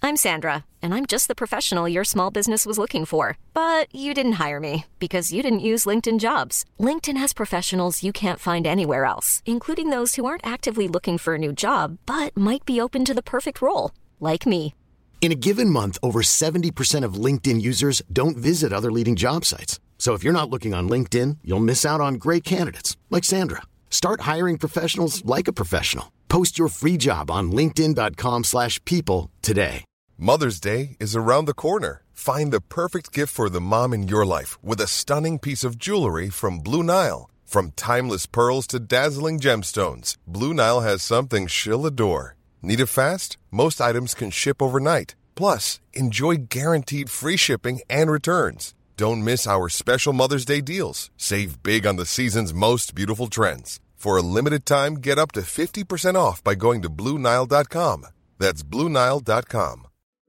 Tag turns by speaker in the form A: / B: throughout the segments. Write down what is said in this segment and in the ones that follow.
A: I'm Sandra, and I'm just the professional your small business was looking for. But you didn't hire me because you didn't use LinkedIn Jobs. LinkedIn has professionals you can't find anywhere else, including those who aren't actively looking for a new job, but might be open to the perfect role, like me.
B: In a given month, over 70% of LinkedIn users don't visit other leading job sites. So if you're not looking on LinkedIn, you'll miss out on great candidates like Sandra. Start hiring professionals like a professional. Post your free job on linkedin.com/people today.
C: Mother's Day is around the corner. Find the perfect gift for the mom in your life with a stunning piece of jewelry from Blue Nile. From timeless pearls to dazzling gemstones, Blue Nile has something she'll adore. Need it fast? Most items can ship overnight. Plus, enjoy guaranteed free shipping and returns. Don't miss our special Mother's Day deals. Save big on the season's most beautiful trends. For a limited time, get up to 50% off by going to BlueNile.com. That's BlueNile.com.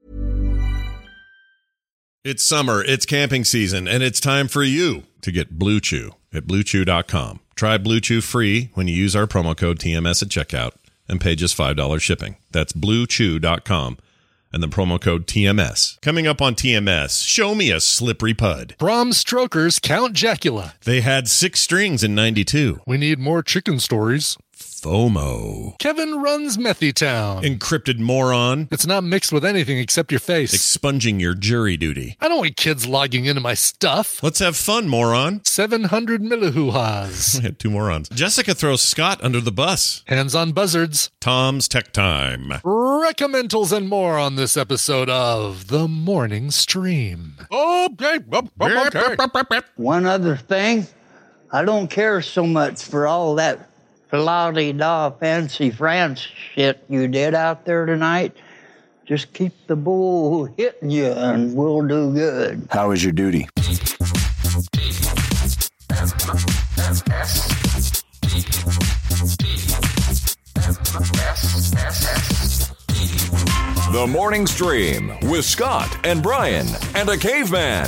D: It's summer, it's camping season, and it's time for you to get Blue Chew at BlueChew.com. Try Blue Chew free when you use our promo code TMS at checkout and pay just $5 shipping. That's BlueChew.com. And the promo code TMS. Coming up on TMS, show me a slippery pud.
E: Bram Stoker's Count Jacula.
D: They had 6 strings in 92.
E: We need more chicken stories.
D: FOMO.
E: Kevin runs Methy Town.
D: Encrypted moron.
E: It's not mixed with anything except your face.
D: Expunging your jury duty.
E: I don't want kids logging into my stuff.
D: Let's have fun, moron.
E: 700 millihoo-has.
D: I had 2 morons. Jessica throws Scott under the bus.
E: Hands on buzzards.
D: Tom's Tech Time.
E: Recommendals and more on this episode of The Morning Stream. Okay.
F: One other thing, I don't care so much for all that la-di-da fancy France shit you did out there tonight. Just keep the bull hitting you and we'll do good.
G: How was your duty?
H: The Morning Stream with Scott and Brian and a caveman.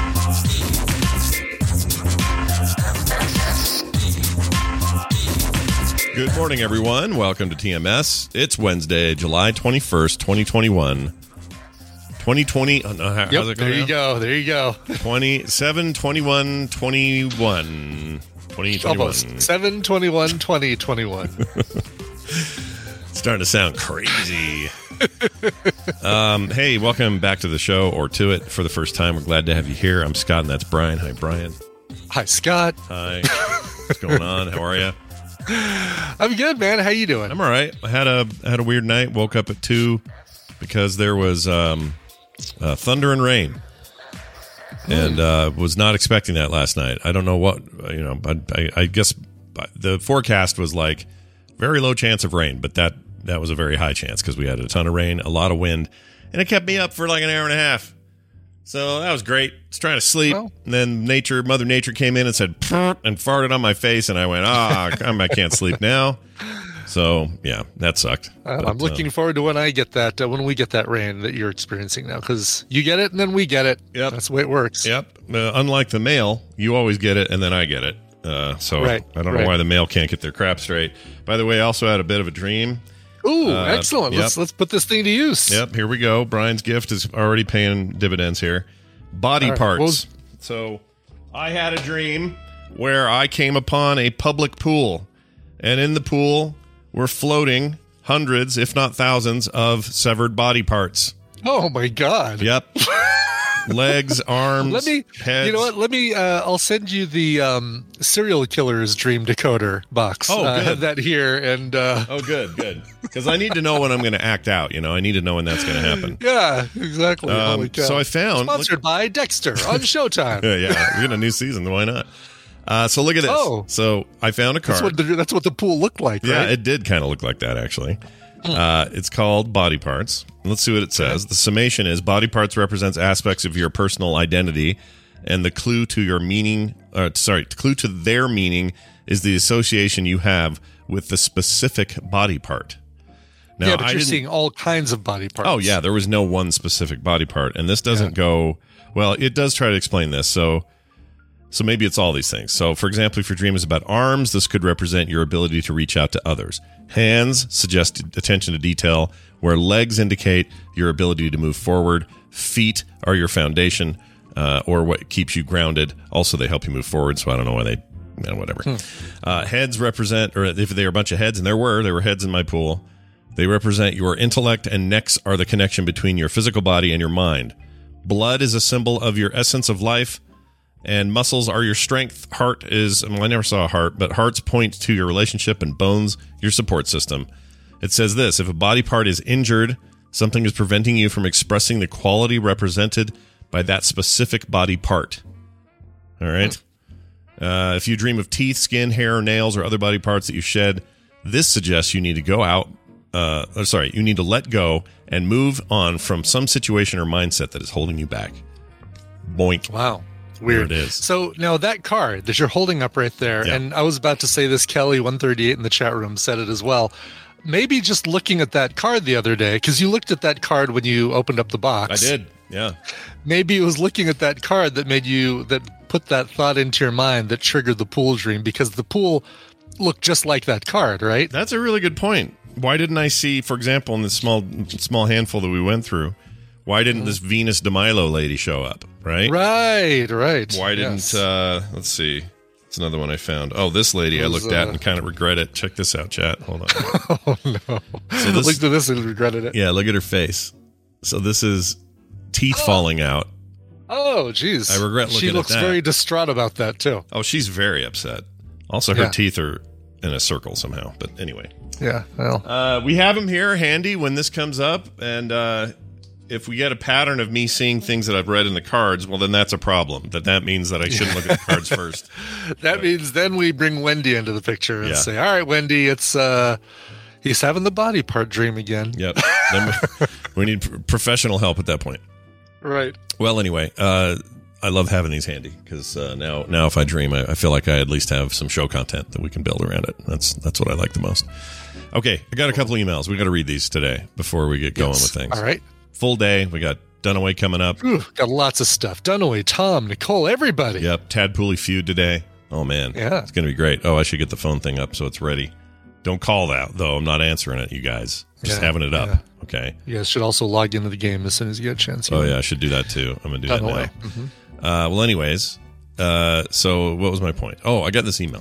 D: Good morning, everyone. Welcome to TMS. It's Wednesday, July 21st, 2021. 2020. Oh, no, how's it going?
E: There you go.
D: 27, 21, 21. 2021.
E: Almost. 7/21, 2021.
D: Starting to sound crazy. Hey, welcome back to the show, or to it for the first time. We're glad to have you here. I'm Scott, and that's Brian. Hi, Brian.
E: Hi, Scott.
D: Hi. What's going on? How are you?
E: I'm good, man. How you doing?
D: I'm all right. I had a weird night. Woke up at 2 because there was thunder and rain, and was not expecting that last night. I don't know what, I guess the forecast was like very low chance of rain, but that was a very high chance because we had a ton of rain, a lot of wind, and it kept me up for like an hour and a half. So that was great. I was trying to sleep, and then Mother Nature came in and said, and farted on my face, and I went, I can't sleep now. So, yeah, that sucked.
E: I'm looking forward to when we get that rain that you're experiencing now, because you get it, and then we get it.
D: Yep.
E: That's the way it works.
D: Yep. Unlike the mail, you always get it, and then I get it. I don't know why the mail can't get their crap straight. By the way, I also had a bit of a dream.
E: Ooh, excellent.
D: Yep.
E: Let's put this thing to use.
D: Yep, here we go. Brian's gift is already paying dividends here. Body parts. So I had a dream where I came upon a public pool, and in the pool were floating hundreds, if not thousands, of severed body parts.
E: Oh, my God.
D: Yep. Legs, arms, heads.
E: You know what? I'll send you the serial killer's dream decoder box.
D: Oh, good.
E: I have that here. And
D: good. Because I need to know when I'm going to act out. I need to know when that's going to happen.
E: Yeah, exactly.
D: So I found...
E: Sponsored by Dexter on Showtime.
D: Yeah, we got a new season. Why not? So look at this. Oh. So I found a card.
E: That's what the pool looked like, right?
D: Yeah, it did kind of look like that, actually. It's called Body Parts. Let's see what it says. The summation is body parts represents aspects of your personal identity, and the clue to your meaning, clue to their meaning is the association you have with the specific body part. Now,
E: yeah, but you're seeing all kinds of body parts.
D: Oh, yeah, there was no one specific body part, and this doesn't go... Well, it does try to explain this, so maybe it's all these things. So, for example, if your dream is about arms, this could represent your ability to reach out to others. Hands suggest attention to detail, where legs indicate your ability to move forward, feet are your foundation, or what keeps you grounded. Also, they help you move forward, so I don't know why they... whatever. Heads represent, or if they are a bunch of heads, and there were heads in my pool, they represent your intellect, and necks are the connection between your physical body and your mind. Blood is a symbol of your essence of life, and muscles are your strength. Heart is, well, I never saw a heart, but hearts point to your relationship, and bones, your support system. It says this: if a body part is injured, something is preventing you from expressing the quality represented by that specific body part. All right? If you dream of teeth, skin, hair, nails, or other body parts that you shed, this suggests you need to go out. You need to let go and move on from some situation or mindset that is holding you back. Boink.
E: Wow. Weird.
D: There it is.
E: So now that card that you're holding up right there, and I was about to say this, Kelly 138 in the chat room said it as well. Maybe just looking at that card the other day, because you looked at that card when you opened up the box.
D: I did. Yeah.
E: Maybe it was looking at that card that put that thought into your mind that triggered the pool dream, because the pool looked just like that card, right?
D: That's a really good point. Why didn't I see, for example, in this small handful that we went through, why didn't this Venus de Milo lady show up, right?
E: Right.
D: Why didn't, let's see. It's another one I found. Oh, this lady I looked at and kind of regret it. Check this out, chat. Hold on.
E: Oh, no.
D: So
E: looked at this and regretted it.
D: Yeah, look at her face. So this is teeth falling out.
E: Oh, geez.
D: I regret looking at that.
E: She looks very distraught about that, too.
D: Oh, she's very upset. Also, her teeth are in a circle somehow. But anyway.
E: Yeah, well.
D: We have them here handy when this comes up. And if we get a pattern of me seeing things that I've read in the cards, well, then that's a problem. That means that I shouldn't look at the cards first.
E: That means then we bring Wendy into the picture and say, all right, Wendy, it's... he's having the body part dream again.
D: Yep. Then we need professional help at that point.
E: Right.
D: Well, anyway, I love having these handy because now if I dream, I feel like I at least have some show content that we can build around it. That's what I like the most. Okay, I got a couple emails. We got to read these today before we get going with things.
E: All right.
D: Full day. We got Dunaway coming up.
E: Ooh, got lots of stuff. Dunaway, Tom, Nicole, everybody.
D: Yep. Tadpooley feud today. Oh, man.
E: Yeah.
D: It's going to be great. Oh, I should get the phone thing up so it's ready. Don't call that, though. I'm not answering it, you guys. Just having it up. Yeah. Okay.
E: You guys should also log into the game as soon as you get a chance.
D: Oh, yeah. I should do that, too. I'm going to do that now. Mm-hmm. Well, anyways, so what was my point? Oh, I got this email.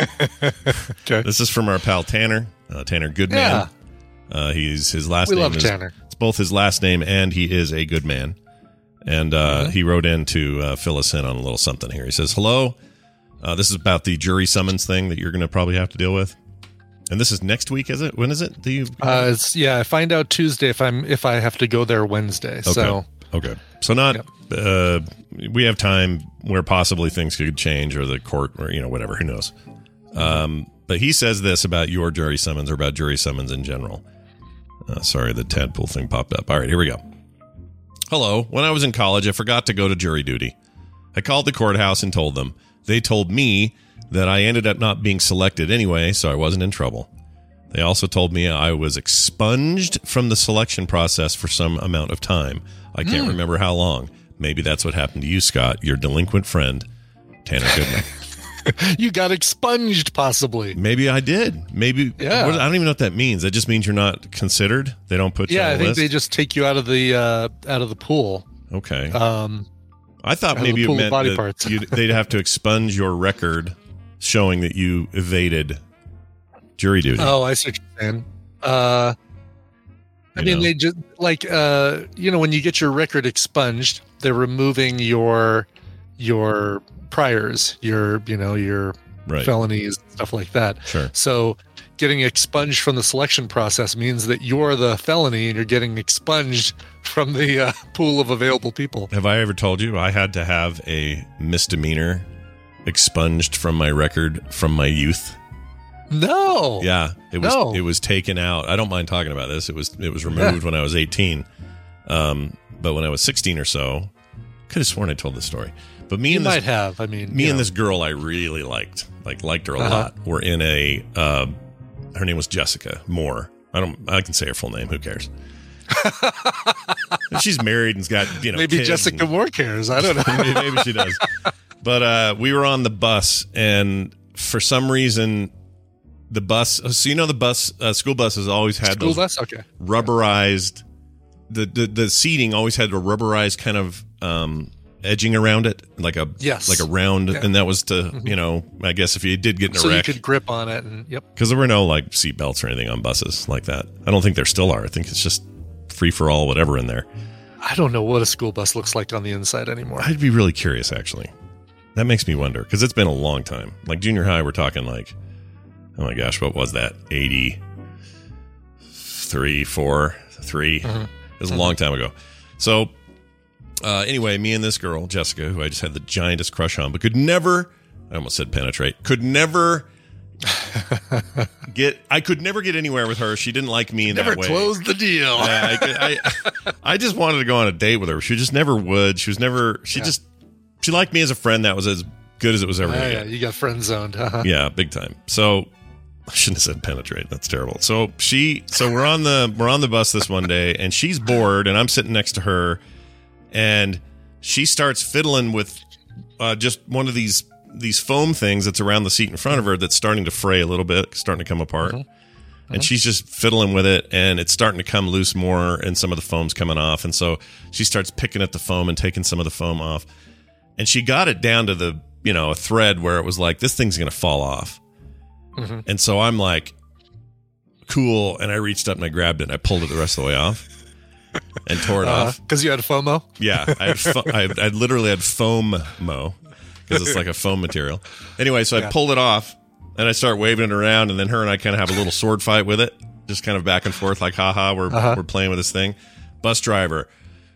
E: Okay.
D: This is from our pal Tanner. Tanner Goodman. Yeah. His last name
E: love
D: is
E: Tanner.
D: It's both his last name and he is a good man. And he wrote in to fill us in on a little something here. He says, hello. This is about the jury summons thing that you're going to probably have to deal with. And this is next week, is it? When is it?
E: I find out Tuesday if I have to go there Wednesday.
D: Okay. So not we have time where possibly things could change or the court or whatever, who knows. But he says this about your jury summons or about jury summons in general. Sorry, the tadpole thing popped up. All right, here we go. Hello. When I was in college, I forgot to go to jury duty. I called the courthouse and told them. They told me that I ended up not being selected anyway, so I wasn't in trouble. They also told me I was expunged from the selection process for some amount of time. I can't remember how long. Maybe that's what happened to you, Scott, your delinquent friend, Tanner Goodman.
E: You got expunged, possibly.
D: Maybe I did. Maybe.
E: Yeah.
D: I don't even know what that means. That just means you're not considered? They don't put you on the list?
E: Yeah, I think they just take you out of the pool.
D: Okay. I thought maybe it meant that they'd have to expunge your record showing that you evaded jury duty.
E: Oh, I see what you're saying. They just when you get your record expunged, they're removing your priors, your felonies, stuff like that.
D: Sure.
E: So getting expunged from the selection process means that you're the felony and you're getting expunged from the pool of available people.
D: Have I ever told you I had to have a misdemeanor expunged from my record from my youth?
E: No.
D: Yeah, it was taken out. I don't mind talking about this. It was removed when I was 18. But when I was 16 or so, could have sworn I told this story. But me and this girl I really liked her a lot. Were in a her name was Jessica Moore. I can say her full name. Who cares? She's married and's got
E: maybe
D: kids
E: Jessica Moore cares. I don't know.
D: Maybe she does. But we were on the bus, and for some reason, the bus. So the bus, school bus has always had
E: school bus. Okay.
D: Rubberized. The seating always had a rubberized kind of edging around it, like a round, and that was to I guess if you did get in a wreck,
E: you could grip on it, and
D: because there were no like seat belts or anything on buses like that. I don't think there still are. I think it's just free for all, whatever in there.
E: I don't know what a school bus looks like on the inside anymore.
D: I'd be really curious, actually. That makes me wonder, because it's been a long time. Like junior high, we're talking like, oh my gosh, what was that? 83, 4, 3. Mm-hmm. It was a long time ago. So anyway, me and this girl, Jessica, who I just had the giantest crush on, but could never, I almost said penetrate, could never I could never get anywhere with her. She didn't like me in that way.
E: Never closed the deal.
D: I just wanted to go on a date with her. She just never would. She liked me as a friend. That was as good as it was ever going to get.
E: You got friend zoned. Uh-huh.
D: Yeah, big time. So I shouldn't have said penetrate. That's terrible. So we're on the bus this one day, and she's bored, and I'm sitting next to her, and she starts fiddling with just one of these foam things that's around the seat in front of her that's starting to fray a little bit, starting to come apart. Mm-hmm. And she's just fiddling with it, and it's starting to come loose more, and some of the foam's coming off. And so she starts picking at the foam and taking some of the foam off. And she got it down to the, a thread where it was like, this thing's going to fall off. Mm-hmm. And so I'm like, cool. And I reached up and I grabbed it and I pulled it the rest of the way off and tore it off.
E: Because you had FOMO?
D: Yeah. I literally had FOMO. Because it's like a foam material. Anyway, so I pulled it off, and I start waving it around, and then her and I kind of have a little sword fight with it, just kind of back and forth, like, haha, we're playing with this thing. Bus driver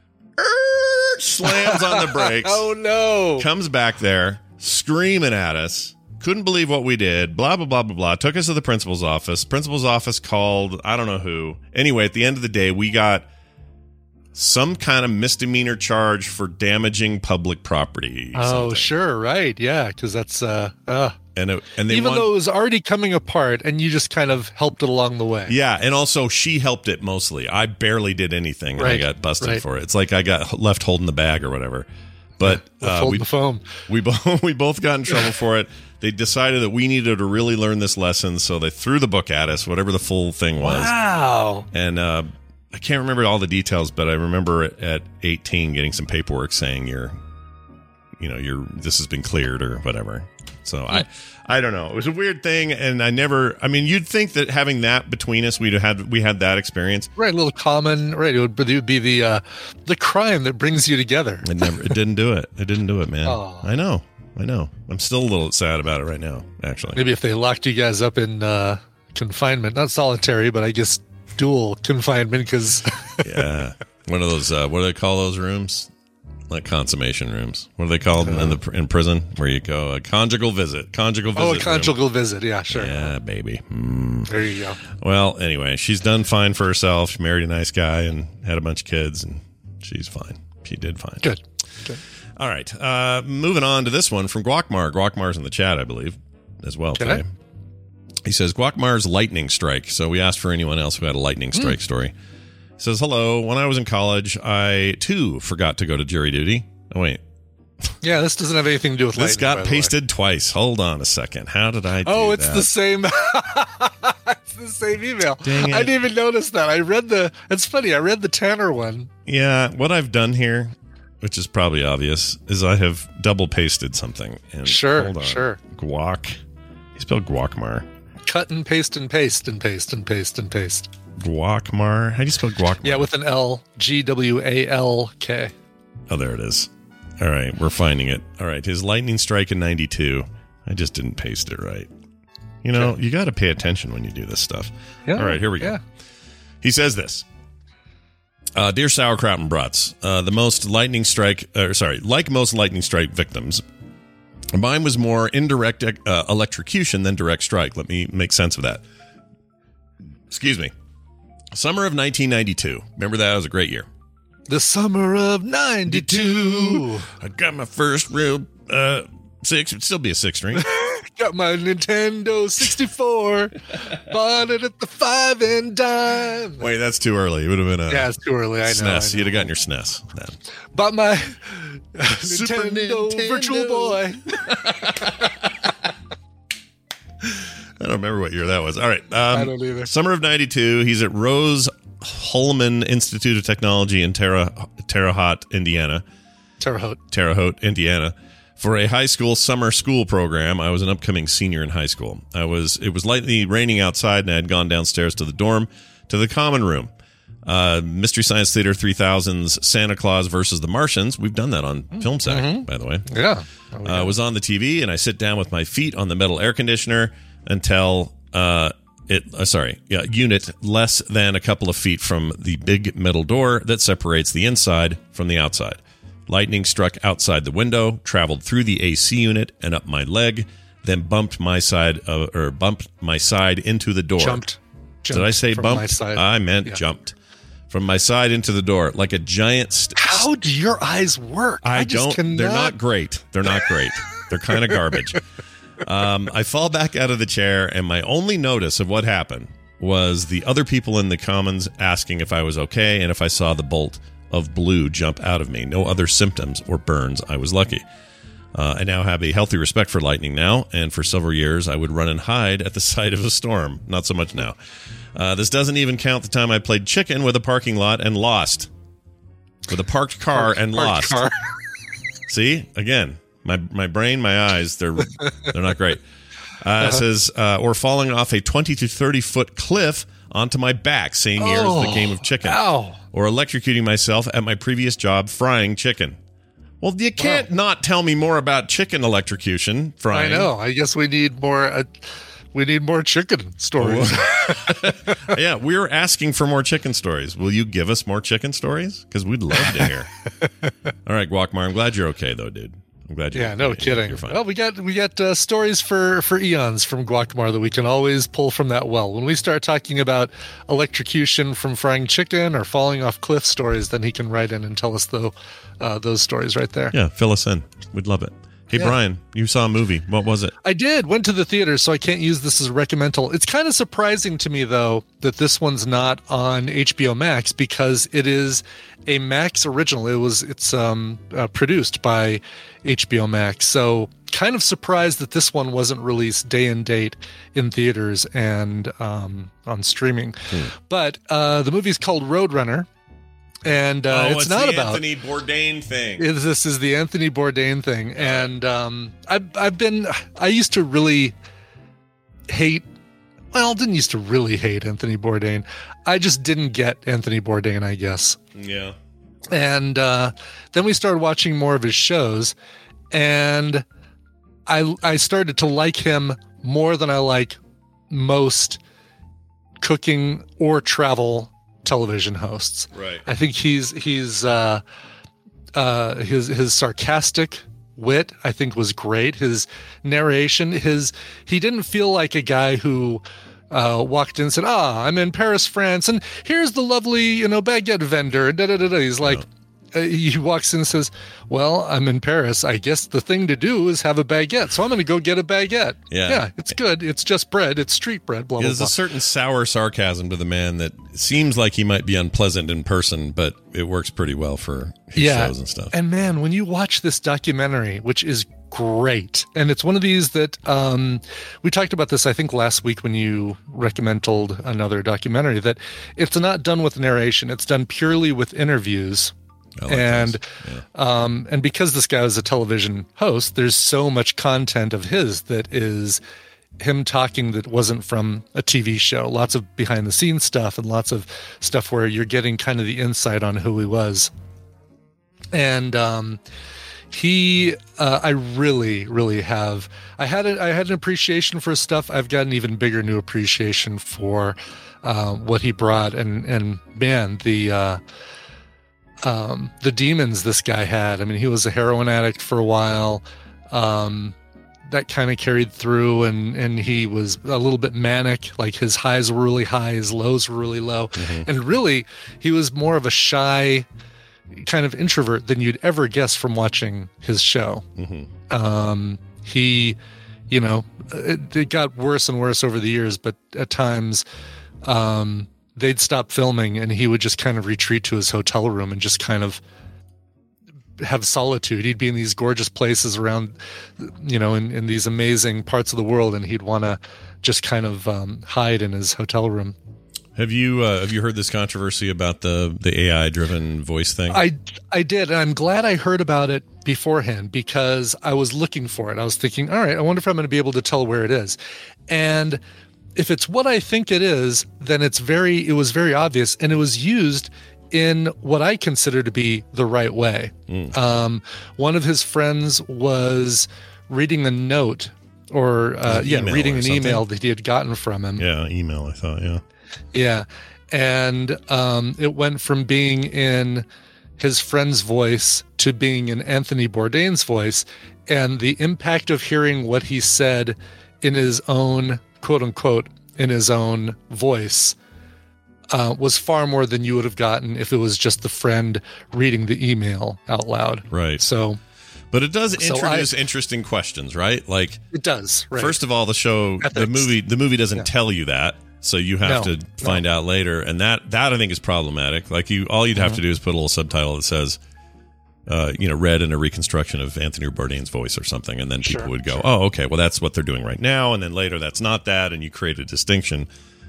D: slams on the brakes.
E: Oh, no.
D: Comes back there, screaming at us. Couldn't believe what we did. Blah, blah, blah, blah, blah. Took us to the principal's office. Principal's office called, I don't know who. Anyway, at the end of the day, we got some kind of misdemeanor charge for damaging public property.
E: Oh, sure, right, yeah, because that's
D: and they
E: even though it was already coming apart, and you just kind of helped it along the way.
D: Yeah, and also she helped it mostly. I barely did anything, and I got busted for it. It's like I got left holding the bag or whatever. But
E: the foam.
D: We both got in trouble for it. They decided that we needed to really learn this lesson, so they threw the book at us, whatever the full thing was.
E: Wow.
D: And I can't remember all the details, but I remember at 18 getting some paperwork saying this has been cleared or whatever. So I don't know. It was a weird thing, and you'd think that having that between us, we had that experience.
E: Right, a little common, right, it would be the crime that brings you together.
D: It didn't do it. It didn't do it, man. Oh. I know. I'm still a little sad about it right now, actually.
E: Maybe if they locked you guys up in confinement, not solitary, but I guess dual confinement, because
D: yeah, one of those what do they call those rooms, like consummation rooms? What are they called in prison where you go a conjugal visit
E: a conjugal visit, yeah, sure,
D: yeah, baby.
E: There you go.
D: Well, anyway, she's done fine for herself. She married a nice guy and had a bunch of kids, and she's fine. She did fine.
E: Good.
D: All right, moving on to this one from Guacmar. In the chat, I believe, as well today. He says, Guacmar's lightning strike. So we asked for anyone else who had a lightning strike story. He says, hello. When I was in college, I, too, forgot to go to jury duty. Oh, wait.
E: Yeah, this doesn't have anything to do with lightning.
D: This got pasted twice. Hold on a second. How did I do that?
E: Oh, it's the same. It's the same email.
D: Dang it.
E: I didn't even notice that. It's funny. I read the Tanner one.
D: Yeah, what I've done here, which is probably obvious, is I have double pasted something. And
E: sure.
D: Guac. He spelled Guacmar.
E: Cut and paste and paste and paste and paste and paste.
D: Guacmar. How do you spell Guacmar?
E: Yeah, with an L. Gwalk.
D: Oh, there it is. All right, we're finding it. All right, his lightning strike in 92. I just didn't paste it right. You got to pay attention when you do this stuff.
E: Yeah,
D: all right, here we go. He says this. Dear Sauerkraut and Brats, like most lightning strike victims, mine was more indirect electrocution than direct strike. Let me make sense of that. Excuse me. Summer of 1992. Remember that? It was a great year.
E: The summer of 92.
D: I got my first real six. It'd still be a 6-string.
E: Got my Nintendo 64. Bought it at the 5 and dime.
D: Wait, that's too early. It would have been a...
E: Yeah, it's too early. I know.
D: SNES. You'd have gotten your SNES then.
E: Bought my Nintendo Virtual Boy.
D: I don't remember what year that was. All right.
E: I don't either.
D: Summer of 92. He's at Rose Holman Institute of Technology in Terre Haute, Indiana. Terre Haute, Indiana. For a high school summer school program. I was an upcoming senior in high school. It was lightly raining outside, and I had gone downstairs to the dorm, to the common room. Mystery Science Theater 3000's Santa Claus versus the Martians. We've done that on Film Sack, by the way.
E: Yeah.
D: Was on the TV, and I sit down with my feet on the metal air conditioner until unit less than a couple of feet from the big metal door that separates the inside from the outside. Lightning struck outside the window, traveled through the AC unit and up my leg, then bumped my side into the door.
E: Jumped.
D: Did I say bumped?
E: My side.
D: I meant jumped. From my side into the door, like a giant...
E: How do your eyes work?
D: I don't. Cannot... They're not great. They're kind of garbage. I fall back out of the chair, and my only notice of what happened was the other people in the Commons asking if I was okay and if I saw the bolt of blue jump out of me. No other symptoms or burns. I was lucky. I now have a healthy respect for lightning now, and for several years I would run and hide at the sight of a storm. Not so much now. This doesn't even count the time I played chicken with a parking lot and lost. With a parked car and lost. See? Again, my brain, my eyes, they're not great. It says, or falling off a 20 to 30 foot cliff onto my back, same year as the game of chicken.
E: Ow.
D: Or electrocuting myself at my previous job frying chicken. Well, you can't not tell me more about chicken electrocution frying.
E: I know. I guess we need more. We need more chicken stories.
D: Yeah, we're asking for more chicken stories. Will you give us more chicken stories? Because we'd love to hear. All right, Guacamar, I'm glad you're okay, though, dude. I'm glad you're
E: no kidding.
D: You're fine.
E: Well, we got stories for eons from Guacamar that we can always pull from that well. When we start talking about electrocution from frying chicken or falling off cliff stories, then he can write in and tell us those stories right there.
D: Yeah, fill us in. We'd love it. Hey, yeah. Brian, you saw a movie. What was it?
E: I did. Went to the theater, so I can't use this as a recommendal. It's kind of surprising to me, though, that this one's not on HBO Max because it is a Max original. It's produced by HBO Max. So kind of surprised that this one wasn't released day and date in theaters and on streaming. But the movie's called Roadrunner. And it's not
D: the
E: about
D: Anthony Bourdain thing.
E: This is the Anthony Bourdain thing, and I used to really hate. Well, didn't used to really hate Anthony Bourdain. I just didn't get Anthony Bourdain, I guess.
D: Yeah.
E: And then we started watching more of his shows, and I started to like him more than I like most cooking or travel television hosts.
D: Right.
E: I think his sarcastic wit, I think, was great. His narration, he didn't feel like a guy who walked in and said, I'm in Paris, France, and here's the lovely, baguette vendor. Da, da, da, da. He's like, he walks in and says, well, I'm in Paris. I guess the thing to do is have a baguette. So I'm going to go get a baguette. Yeah, it's good. It's just bread. It's street bread, blah, blah, blah.
D: There's a certain sour sarcasm to the man that seems like he might be unpleasant in person, but it works pretty well for his shows and stuff.
E: And man, when you watch this documentary, which is great, and it's one of these that we talked about this, I think, last week when you recommended another documentary, that it's not done with narration. It's done purely with interviews. And because this guy was a television host, there's so much content of his that is him talking that wasn't from a TV show. Lots of behind the scenes stuff and lots of stuff where you're getting kind of the insight on who he was. And I really, really have. I had an appreciation for his stuff. I've got an even bigger new appreciation for what he brought. And man, the demons this guy had. I mean, he was a heroin addict for a while. That kind of carried through, and he was a little bit manic. Like his highs were really high, his lows were really low. Mm-hmm. And really, he was more of a shy kind of introvert than you'd ever guess from watching his show. Mm-hmm. It got worse and worse over the years, but at times, they'd stop filming and he would just kind of retreat to his hotel room and just kind of have solitude. He'd be in these gorgeous places around, in these amazing parts of the world, and he'd want to just kind of hide in his hotel room.
D: Have you heard this controversy about the AI driven voice thing?
E: I did, and I'm glad I heard about it beforehand, because I was looking for it. I was thinking, all right, I wonder if I'm going to be able to tell where it is. And if it's what I think it is, then it was very obvious, and it was used in what I consider to be the right way. One of his friends was reading a note, reading an email that he had gotten from him.
D: Yeah, email, I thought, yeah.
E: Yeah. And it went from being in his friend's voice to being in Anthony Bourdain's voice. And the impact of hearing what he said in his own, quote unquote, in his own voice was far more than you would have gotten if it was just the friend reading the email out loud.
D: Right. But it does introduce interesting questions, right? Like,
E: it does. Right.
D: First of all, the movie doesn't tell you that. So you have to find out later, and that I think is problematic. Like all you'd have to do is put a little subtitle that says, read in a reconstruction of Anthony Bourdain's voice or something, and then people would go, oh, okay, well that's what they're doing right now, and then later that's not that, and you create a distinction.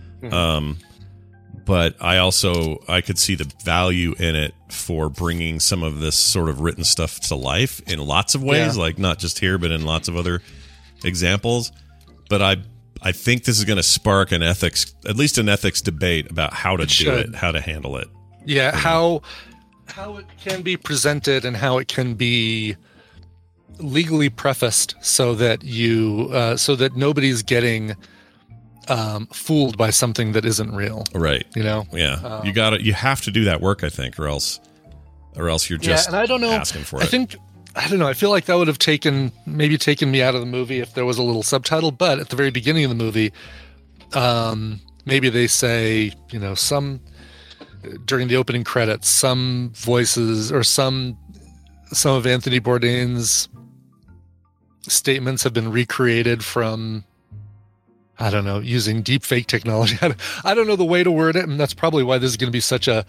D: But I could see the value in it for bringing some of this sort of written stuff to life in lots of ways, like not just here, but in lots of other examples. But I think this is going to spark at least an ethics debate about how to do it, how to handle it.
E: Yeah, how it can be presented and how it can be legally prefaced so that nobody's getting fooled by something that isn't real.
D: Right.
E: Yeah.
D: You have to do that work, I think, or else you're just
E: and I don't know,
D: asking for it.
E: I don't know. I feel like that would have taken me out of the movie if there was a little subtitle. But at the very beginning of the movie, maybe they say, during the opening credits, some voices or some of Anthony Bourdain's statements have been recreated from, I don't know, using deep fake technology. I don't know the way to word it, and that's probably why this is going to be such a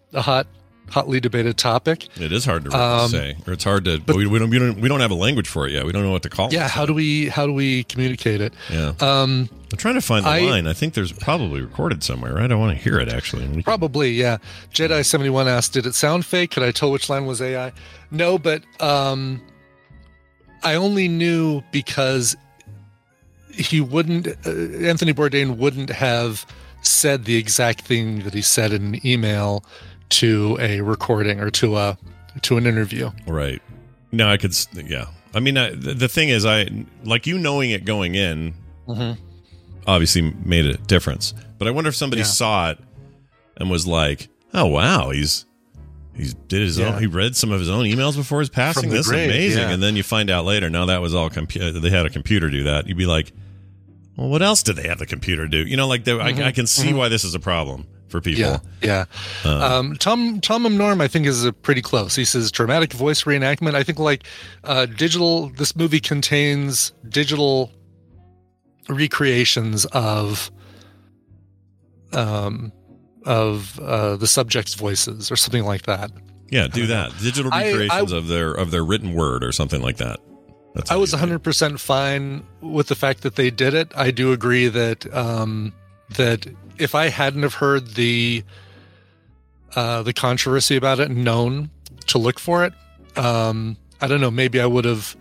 E: hotly debated topic.
D: It is hard to say, or it's hard to. We don't have a language for it yet. We don't know what to call it.
E: Yeah, how do we communicate it?
D: Yeah, I'm trying to find the line. I think there's probably recorded somewhere, right? I want to hear it actually.
E: Probably, yeah. Jedi71 asked, "Did it sound fake? Could I tell which line was AI?" No, but I only knew because he wouldn't. Anthony Bourdain wouldn't have said the exact thing that he said in an email to a recording or to an interview.
D: Right. No, I could. Yeah. I mean, the thing is, knowing it going in, obviously made a difference. But I wonder if somebody saw it and was like, "Oh wow, he did his own. He read some of his own emails before his passing. This is amazing." And then you find out later, no, that was all they had a computer do that. You'd be like, "Well, what else did they have the computer do?" I can see why this is a problem for people.
E: Yeah. Tom Norm, I think, is pretty close. He says dramatic voice reenactment. I think this movie contains digital recreations of the subject's voices or something like that.
D: Yeah, do that. Digital recreations of their written word or something like that.
E: I was 100% fine with the fact that they did it. I do agree that that if I hadn't have heard the controversy about it and known to look for it, I don't know, maybe I would have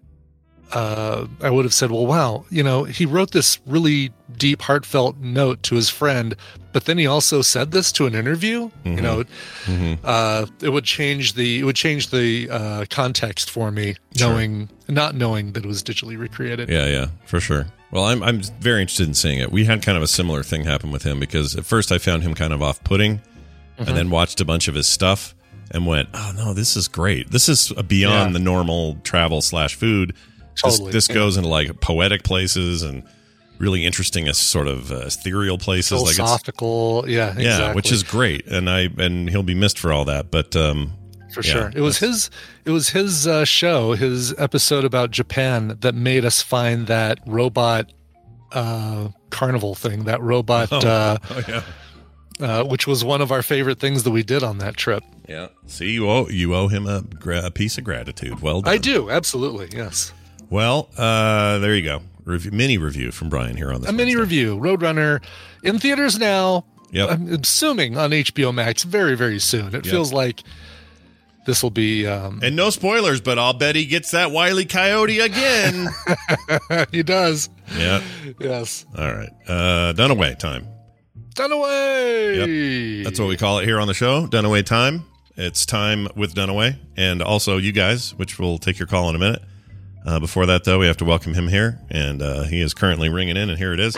E: said, well, wow, he wrote this really deep, heartfelt note to his friend, but then he also said this to an interview. It would change the context for me, not knowing that it was digitally recreated.
D: Yeah, for sure. Well, I'm very interested in seeing it. We had kind of a similar thing happen with him because at first I found him kind of off-putting, and then watched a bunch of his stuff and went, oh no, this is great. This is beyond the normal travel/food.
E: Totally.
D: This goes into like poetic places and really interesting sort of ethereal places,
E: philosophical. Exactly.
D: Which is great, and he'll be missed for all that. But
E: for sure, it was his show, his episode about Japan that made us find that robot carnival thing, that robot which was one of our favorite things that we did on that trip.
D: Yeah. See, you owe him a piece of gratitude. Well done.
E: I do, absolutely, yes.
D: Well, there you go. Mini review from Brian here on this.
E: A mini review. Roadrunner in theaters now.
D: Yep.
E: I'm assuming on HBO Max very, very soon. It feels like this will be.
D: And no spoilers, but I'll bet he gets that Wile E. Coyote again.
E: He does.
D: Yeah.
E: Yes.
D: All right. Dunaway time.
E: Dunaway.
D: Yep. That's what we call it here on the show. Dunaway time. It's time with Dunaway, and also you guys, which we'll take your call in a minute. Before that, though, we have to welcome him here, and he is currently ringing in, and here it is.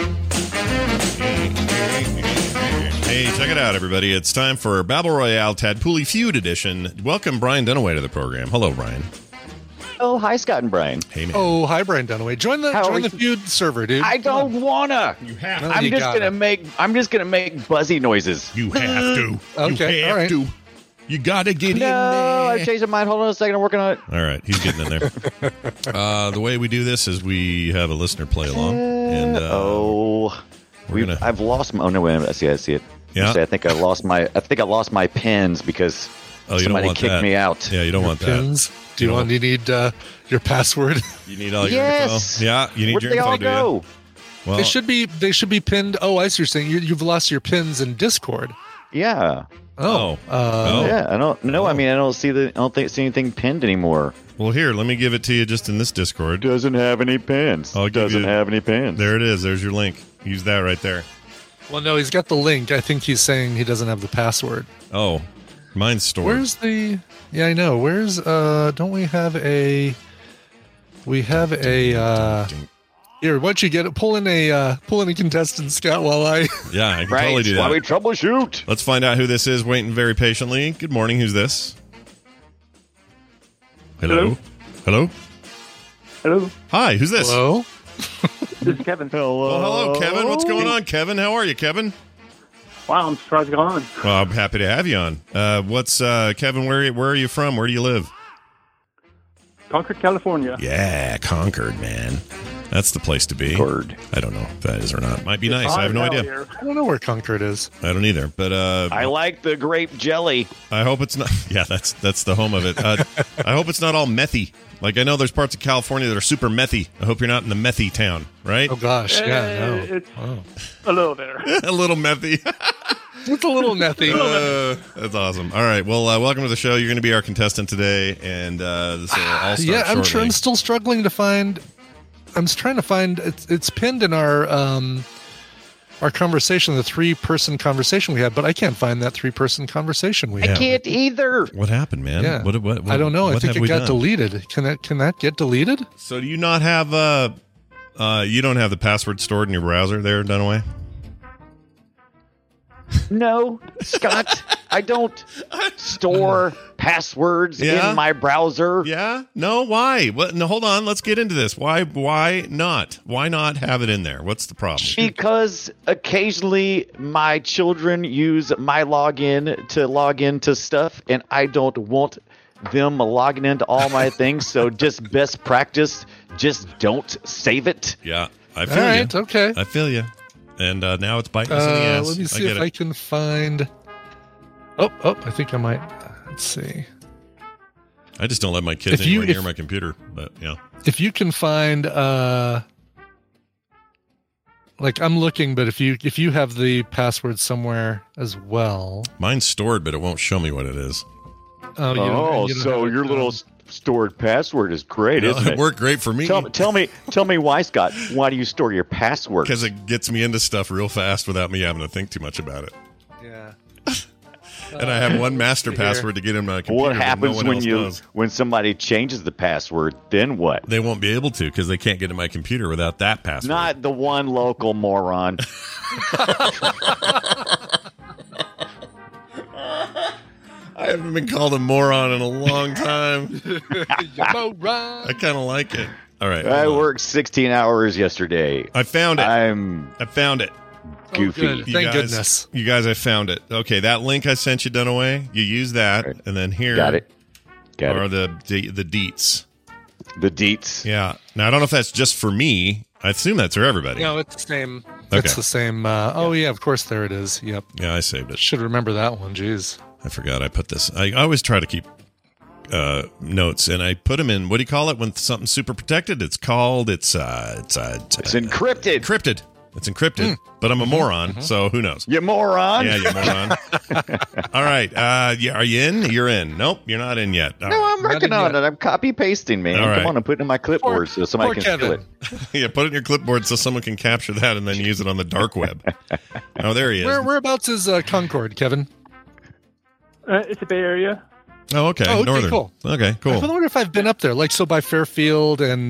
D: Hey, check it out, everybody. It's time for Battle Royale Tadpooly Feud Edition. Welcome Brian Dunaway to the program. Hello, Brian.
G: Oh, hi, Scott and Brian.
D: Hey, man.
E: Oh, hi, Brian Dunaway. Join the feud server, dude.
G: I don't wanna.
D: You have
E: No,
D: to.
G: I'm just gonna make buzzy noises.
D: You have to.
E: Okay,
D: You have
E: all right.
D: to. You gotta get in
G: No,
D: there.
G: I've changed my mind. Hold on a second. I'm working on it.
D: All right, he's getting in there. The way we do this is we have a listener play along, and
G: I've lost my. Oh no, wait a minute. I see it.
D: Yeah.
G: I think I lost my pins because
D: you don't
G: somebody
D: want
G: kicked
D: that.
G: me out.
D: Yeah, you don't want that.
E: Pins. You need your password?
D: You need all your
G: Yes.
D: info. Yeah, you need
G: Where'd
D: your
G: they
D: info,
G: all
D: do you?
G: go?
D: Well,
E: They should be pinned. Oh, I see. You're saying you've lost your pins in Discord.
G: Yeah.
D: oh.
G: Yeah. I don't. No, I mean I don't see anything pinned anymore.
D: Well, here, let me give it to you just in this Discord.
G: Doesn't have any pins.
D: I'll give
G: Doesn't
D: you-
G: have any pins.
D: There it is. There's your link. Use that right there.
E: Well, no, he's got the link. I think he's saying he doesn't have the password.
D: Oh, mine's stored.
E: Where's the? Yeah, I know. Where's? Don't we have a? We have a. Here, why don't you get it? Pull in a contestant, Scott, while I.
D: Yeah, I can
G: Right.
D: totally do
G: Why
D: that.
G: we troubleshoot?
D: Let's find out who this is. Waiting very patiently. Good morning. Who's this? Hello. Hello.
I: Hello,
D: Hi. Who's this?
E: Hello.
I: this is Kevin.
G: Hello.
D: Well, hello, Kevin. What's going on, Kevin? How are you, Kevin?
I: Wow, I'm surprised you're on.
D: Well, I'm happy to have you on. What's Kevin? Where are you from? Where do you live?
I: Concord, California.
D: Yeah, Concord, man. That's the place to be.
G: Concord.
D: I don't know if that is or not. Might be nice. I have no
I: Hot
D: idea.
I: here.
E: I don't know where Concord is.
D: I don't either. But
G: I like the grape jelly.
D: I hope it's not. Yeah, that's the home of it. I hope it's not all methy. Like I know there's parts of California that are super methy. I hope you're not in the methy town, right?
E: Oh gosh, yeah, no.
I: It's
E: Wow.
I: a little there.
D: A little methy.
E: It's a little methy.
D: That's awesome. All right. Well, welcome to the show. You're going to be our contestant today, and this will all start
E: Yeah,
D: shortly.
E: I'm still struggling to find. I'm trying to find. It's pinned in our conversation, the 3-person conversation we had, but I can't find that 3-person conversation we
G: I
E: had.
G: can't either.
D: What happened, man?
E: Yeah.
D: What,
E: I don't know. I
D: what
E: think
D: have
E: it
D: we
E: got
D: done?
E: deleted. Can that get deleted?
D: So do you not have you don't have the password stored in your browser there, Dunaway?
G: No, Scott, I don't store passwords
D: Yeah?
G: in my browser.
D: Yeah? No, why? What? No, hold on. Let's get into this. Why not? Why not have it in there? What's the problem?
G: Because occasionally my children use my login to log into stuff, and I don't want them logging into all my things. So just best practice, just don't save it.
D: Yeah. I
E: All
D: feel
E: right,
D: you.
E: okay.
D: I feel you. And now it's biting us in the ass.
E: Let me see if
D: get
E: I
D: it.
E: can find. Oh, I think I might. Let's see.
D: I just don't let my kids
E: If you-
D: anywhere near
E: if-
D: my computer. But yeah.
E: If you can find, like I'm looking, but if you have the password somewhere as well.
D: Mine's stored, but it won't show me what it is.
E: Oh, you don't
G: so
E: have it,
G: your little stored password is great, isn't
D: It
G: it?
D: worked great for me.
G: Tell me why, Scott. Why do you store your password?
D: Because it gets me into stuff real fast without me having to think too much about it.
E: Yeah.
D: And I have one master password to get in my computer.
G: What
D: that
G: happens
D: no one
G: when
D: else
G: you
D: knows.
G: when somebody changes the password? Then what?
D: They won't be able to because they can't get in my computer without that password.
G: Not the one local moron.
D: I haven't been called a moron in a long time.
E: Moron.
D: I kind of like it. All right.
G: I
D: hold on.
G: worked 16 hours yesterday.
D: I found it.
G: I'm
D: I found it.
G: goofy.
E: good. Thank goodness.
D: You guys, I found it. Okay, that link I sent you, Dunaway, you use that,
G: Right.
D: and then here
G: Got it.
D: are the deets.
G: The deets.
D: Yeah. Now, I don't know if that's just for me. I assume that's for everybody.
E: No, it's the same.
D: Okay.
E: It's the same. Yeah, of course, there it is. Yep.
D: Yeah, I saved it.
E: Should remember that one. Jeez.
D: I forgot I put this. I always try to keep notes, and I put them in. What do you call it when something's super protected? It's called. It's
G: encrypted.
D: Encrypted. It's encrypted. But I'm a moron, so who knows?
G: You moron.
D: Yeah, you moron. All right. Are you in? You're in. Nope, you're not in yet.
G: No, I'm working on it. I'm copy pasting, man.
D: All right.
G: Come on, I'm putting it in my clipboard so somebody can steal it.
D: Yeah, put it in your clipboard so someone can capture that and then use it on the dark web. Oh, there he is.
E: Whereabouts is Concord, Kevin?
I: It's a Bay Area.
D: Oh, okay.
E: Oh, okay,
D: Northern.
E: cool.
D: Okay, cool.
E: I wonder if I've been up there, like so by Fairfield and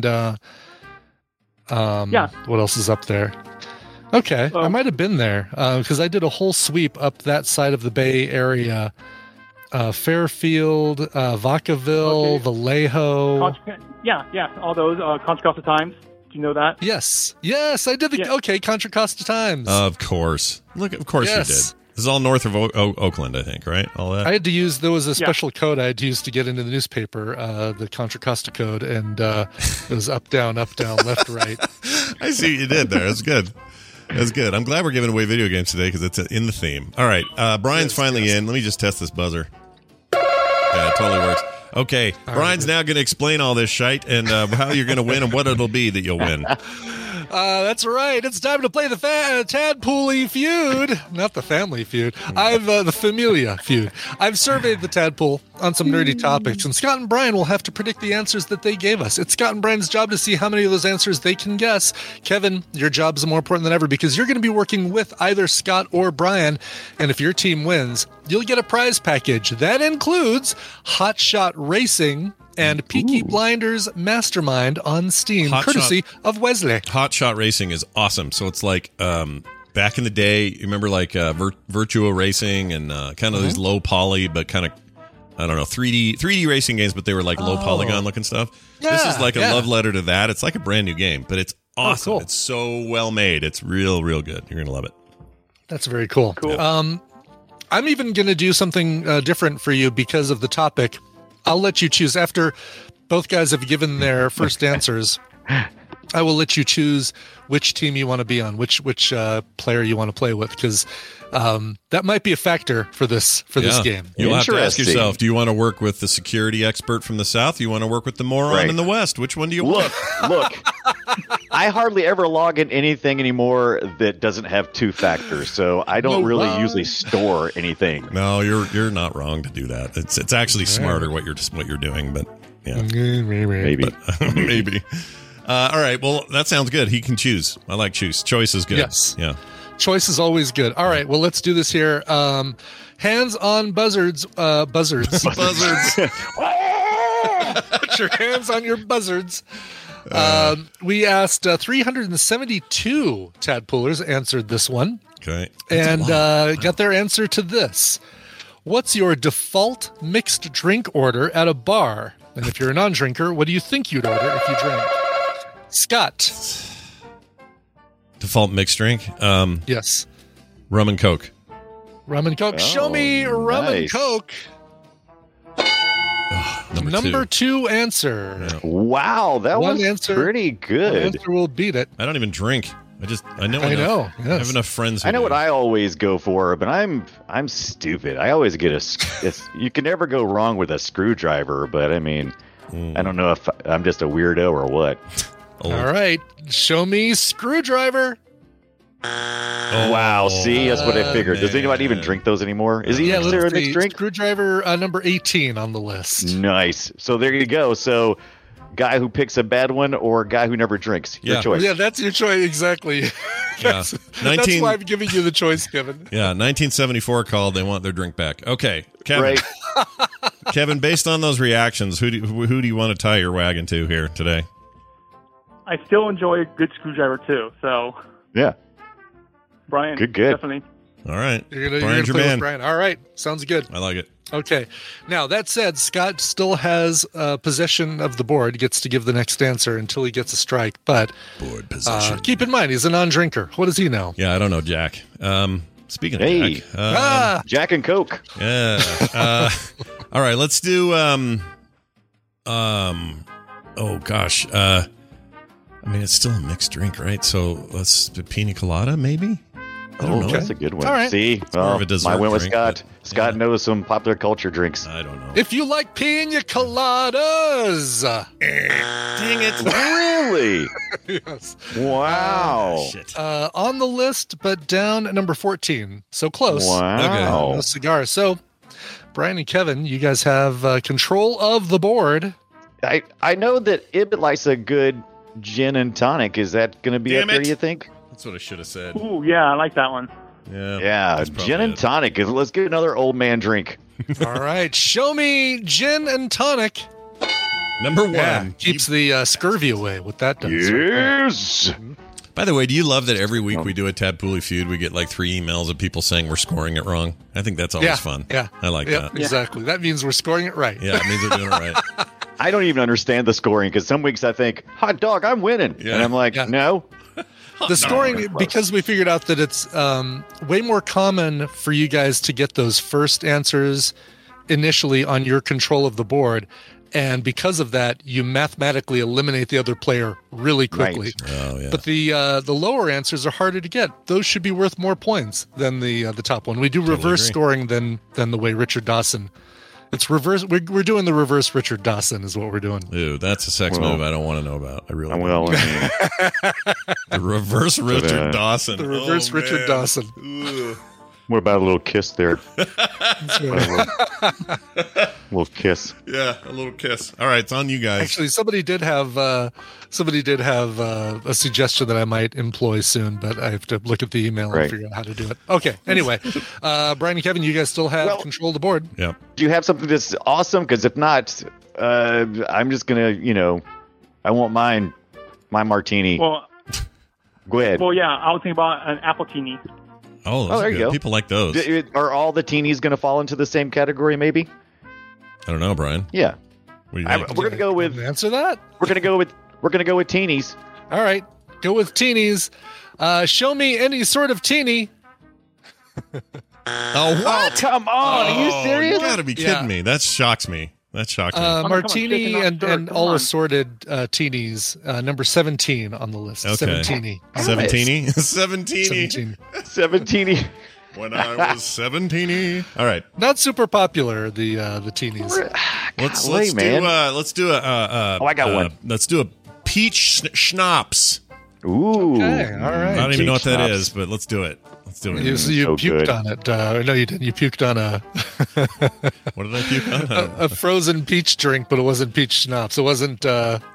I: Yeah.
E: What else is up there? Okay, I might have been there because I did a whole sweep up that side of the Bay Area. Fairfield, Vacaville, Vallejo.
I: Yeah, all those Contra Costa Times. Do you know that?
E: Yes, I did the okay Contra Costa Times.
D: Of course. Look, of course you did. This is all north of Oakland, I think, right? All that.
E: I had to use. There was a special code I had to use to get into the newspaper, the Contra Costa code, and it was up, down, left, right.
D: I see what you did there. That's good. That's good. I'm glad we're giving away video games today because it's in the theme. All right, Brian's finally in. Let me just test this buzzer. Yeah, it totally works. Okay, Brian's now going to explain all this shite and how you're going to win and what it'll be that you'll win.
E: That's right. It's time to play the Tadpool feud. Not the family feud. The Familia feud. I've surveyed the Tadpool on some nerdy topics, and Scott and Brian will have to predict the answers that they gave us. It's Scott and Brian's job to see how many of those answers they can guess. Kevin, your job is more important than ever because you're going to be working with either Scott or Brian, and if your team wins, you'll get a prize package. That includes Hot Shot Racing and Peaky Blinders Mastermind on Steam, courtesy of Wesley.
D: Hot Shot Racing is awesome. So it's like back in the day, you remember like Virtua Racing and kind of these low poly, but kind of, I don't know, 3D racing games, but they were like low polygon looking stuff.
E: Yeah,
D: this is like a love letter to that. It's like a brand new game, but it's awesome.
E: Cool.
D: It's so well made. It's real good. You're going to love it.
E: That's very cool. I'm even going to do something different for you because of the topic. I'll let you choose after both guys have given their first answers. I will let you choose which team you want to be on, which player you want to play with, because that might be a factor for this game.
D: You'll have to ask yourself: do you want to work with the security expert from the South? Do you want to work with the moron in the West? Which one do you want?
G: Look. I hardly ever log in anything anymore that doesn't have two factors, so I don't usually store anything.
D: No, you're not wrong to do that. It's actually smarter what you're doing, but yeah,
G: maybe.
D: Maybe. All right. Well, that sounds good. He can choose. I like choose. Choice is good.
E: Yes.
D: Yeah.
E: Choice is always good. All right. Well, let's do this here. Hands on buzzards. Buzzards. Put your hands on your buzzards. We asked 372 Tadpoolers answered this one.
D: Okay.
E: And got their answer to this. What's your default mixed drink order at a bar? And if you're a non-drinker, what do you think you'd order if you drank? Scott.
D: Default mixed drink?
E: Yes.
D: Rum and Coke.
E: Rum and Coke. Show me rum and Coke. Number two answer.
G: Yeah. Wow, that was pretty good.
E: One answer will beat it.
D: I don't even drink. I know.
E: Yes.
D: I have enough friends.
G: I know what I always go for, but I'm stupid. I always get you can never go wrong with a screwdriver, but I mean, I don't know if I'm just a weirdo or what.
E: All right, show me screwdriver.
G: Wow, see, that's what I figured. Does anybody even drink those anymore? Is he considered a mixed drink?
E: Screwdriver number 18 on the list.
G: Nice. So there you go. So guy who picks a bad one or guy who never drinks. Your choice.
E: Yeah, that's your choice. Exactly. That's why I'm giving you the choice, Kevin.
D: Yeah, 1974 called. They want their drink back. Okay, Kevin.
G: Right.
D: Kevin, based on those reactions, who do you want to tie your wagon to here today?
I: I still enjoy a good screwdriver too. So
G: yeah.
I: Brian,
G: good.
I: Definitely.
D: All right.
E: You're gonna play with Brian. All right. Sounds good.
D: I like it.
E: Okay. Now, that said, Scott still has possession of the board, gets to give the next answer until he gets a strike. But
D: board possession.
E: Keep in mind, he's a non-drinker. What does he know?
D: Yeah, I don't know, Jack. Speaking of Jack.
G: Jack and Coke.
D: Yeah. All right, let's do oh gosh. I mean, it's still a mixed drink, right? So let's do pina colada, maybe? I don't know.
G: That's a good one.
E: All right.
G: See,
D: more of a dessert
G: I went with
D: drink,
G: Scott.
D: but-
G: Scott knows some popular culture drinks.
D: I don't know.
E: If you like pina coladas.
D: Dang it.
G: Really?
E: Yes.
G: Wow.
D: Shit.
E: On the list, but down at number 14. So close.
G: Wow.
E: No cigars. So, Brian and Kevin, you guys have control of the board.
G: I know that Ibit likes a good gin and tonic. Is that going to be
D: Damn
G: up there,
D: it.
G: do you think?
D: That's what I should have said.
I: Ooh, yeah, I like that one.
D: Yeah.
G: Yeah,
D: that's probably
G: gin and
D: it.
G: tonic. Let's get another old man drink.
E: All right. Show me gin and tonic.
D: Number 1.
E: Yeah, keeps the scurvy away. What that does.
G: Yes.
D: By the way, do you love that every week we do a Tab Pooley feud, we get like 3 emails of people saying we're scoring it wrong? I think that's always fun.
E: Yeah.
D: I like
E: Yep,
D: that.
E: exactly. That means we're scoring it right.
D: Yeah, it means we're doing it right.
G: I don't even understand the scoring because some weeks I think, hot dog, I'm winning.
D: Yeah.
G: And I'm like,
E: Yeah.
G: no.
E: The scoring, because we figured out that it's way more common for you guys to get those first answers initially on your control of the board. And because of that, you mathematically eliminate the other player really quickly.
G: Right.
D: Oh, yeah.
E: But the lower answers are harder to get. Those should be worth more points than the top one. We do reverse
D: agree.
E: scoring than the way Richard Dawson. It's reverse. We're doing the reverse Richard Dawson is what we're doing.
D: Ew, that's a sex move I don't want to know about. I really don't.
G: Well, I mean,
D: The reverse Richard Dawson.
E: The reverse
D: Oh,
E: Richard
D: man.
E: Dawson.
D: Ugh.
G: what about a little kiss there?
E: That's right.
G: Little kiss.
D: Yeah, a little kiss. All right, it's on you guys.
E: Actually, somebody did have a suggestion that I might employ soon, but I have to look at the email
G: Right.
E: and figure out how to do it. Okay. Anyway, Brian and Kevin, you guys still have control of the board.
D: Yeah.
G: Do you have something that's awesome? Because if not, I'm just going to, I won't mind my martini.
I: Well,
G: Go ahead.
I: yeah, I was thinking about an apple teeny.
D: Oh, those
G: there
D: are
G: you
D: good.
G: go.
D: People like those.
G: Are all the teenies going to fall into the same category, maybe?
D: I don't know, Brian.
G: Yeah.
D: What do you
G: I-
D: think?
G: We're gonna go with-
E: Can you answer that.
G: We're going to go with teenies.
E: All right. Go with teenies. Show me any sort of teeny.
D: Oh, what?
G: Come on. Are you serious?
D: You gotta be kidding
E: Yeah.
D: me. That shocks me. That shocked me.
I: come on,
E: Martini
I: chicken, not
E: and
I: dirt. Come
E: all
I: on.
E: assorted teenies. Number 17 on the list.
D: Okay.
E: 17.
D: 17? 17.
E: 17.
G: 17.
D: When I was 17. All right.
E: Not super popular, the teenies.
G: Golly, man.
D: Let's do a
G: I got one.
D: Let's do a peach schnapps.
G: Ooh.
E: Okay, all right.
D: I don't even know what that
G: schnapps.
D: is, but let's do it. Let's do it.
E: You
G: So
E: puked
G: good.
E: on it. No, you didn't. You puked on a
D: What did I puke on? I don't know.
E: a frozen peach drink, but it wasn't peach schnapps. It wasn't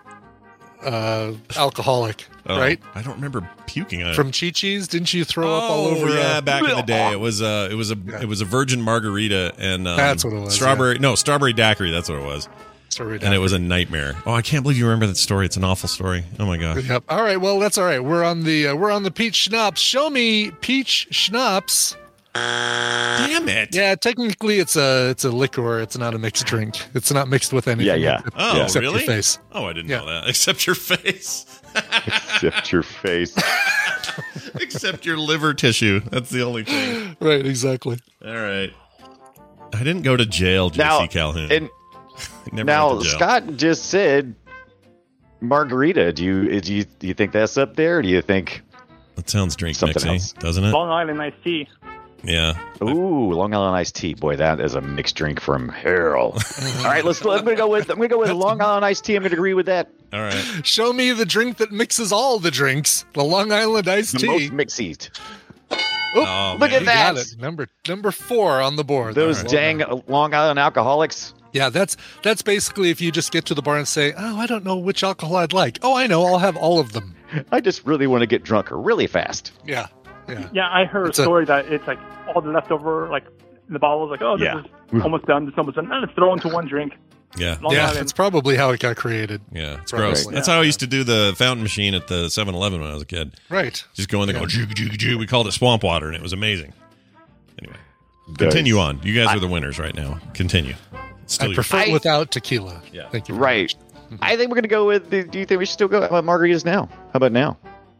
E: alcoholic,
D: Oh,
E: right?
D: I don't remember puking on it.
E: From Chi-Chi's, didn't you throw up all over?
D: Yeah, back in the day, it was a virgin margarita and
E: That's what it was,
D: strawberry daiquiri. That's what it was,
E: Sorry,
D: and it was a nightmare. Oh, I can't believe you remember that story. It's an awful story. Oh my gosh.
E: Yep. All right. Well, that's all right. We're on the peach schnapps. Show me peach schnapps.
D: Damn it.
E: Yeah, technically it's a liquor. It's not a mixed drink. It's not mixed with anything.
G: Yeah.
D: Oh,
E: except
D: really?
E: your face.
D: Oh, I didn't
E: Yeah.
D: know that. Except your face.
G: Except your face.
D: Except your liver tissue. That's the only thing.
E: Right. Exactly.
D: All right. I didn't go to jail, JC
G: Now,
D: Calhoun.
G: and
D: Never
G: now
D: went to jail.
G: Scott just said margarita. Do you think that's up there? Or do you think?
D: That sounds drink
G: Something
D: mixy,
G: else.
D: doesn't it?
I: Long Island iced tea.
D: Yeah.
G: Ooh, Long Island iced tea. Boy, that is a mixed drink from hell. All right, I'm gonna go with Long Island iced tea. I'm gonna agree with that.
D: All right.
E: Show me the drink that mixes all the drinks. The Long Island iced
G: The
E: tea.
G: most mixied.
D: Oh,
G: Look
D: man.
G: at that.
E: Got it. Number 4 on the board.
G: Those
E: All right.
G: dang Long Island alcoholics.
E: Yeah, that's basically if you just get to the bar and say, "Oh, I don't know which alcohol I'd like." Oh, I know. I'll have all of them.
G: I just really want to get drunk really fast.
E: Yeah. Yeah.
I: Yeah, I heard
E: It's
I: a
E: a-
I: story that it's like all the leftover, like the bottle was like, oh, this
G: Yeah.
I: is almost done. This is almost done. Now let's throw into one drink.
D: Yeah.
I: Long
E: Yeah,
I: Island.
E: that's probably how it got created.
D: Yeah. It's
E: Probably.
D: gross. That's how I used to do the fountain machine at the 7-Eleven when I was a kid.
E: Right.
D: Just go in there, go, juke, juke, juke. We called it swamp water, and it was amazing. Anyway, continue on. You guys are the winners right now. Continue. It's still
E: I
D: your-
E: prefer it without tequila.
D: Yeah.
E: Thank you. very
G: Right. I think we're gonna go with. Do you think we should still go with margaritas now? How about now?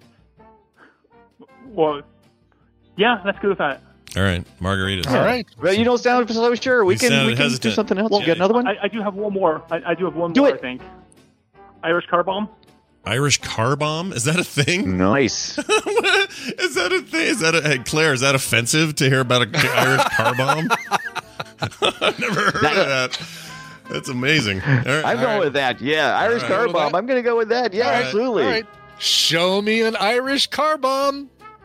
I: Well, yeah, let's go with that.
D: All right. Margaritas.
E: much. All right.
G: Well, you don't sound so sure. We
D: You
G: can
D: sounded
G: do
D: hesitant.
G: something else.
D: Well,
G: You got another one?
I: I do have one more. I do have one
G: Do
I: more,
G: it.
I: I think. Irish Car Bomb.
D: Irish car bomb? Is that a thing?
G: Nice.
D: Is that a thing? Hey, Claire, is that offensive to hear about an Irish car bomb? I've never heard of that. That's amazing.
G: I'm going with that. Yeah, Irish car bomb. I'm going to go with that. Yeah, absolutely.
E: All right. Show me an Irish car bomb.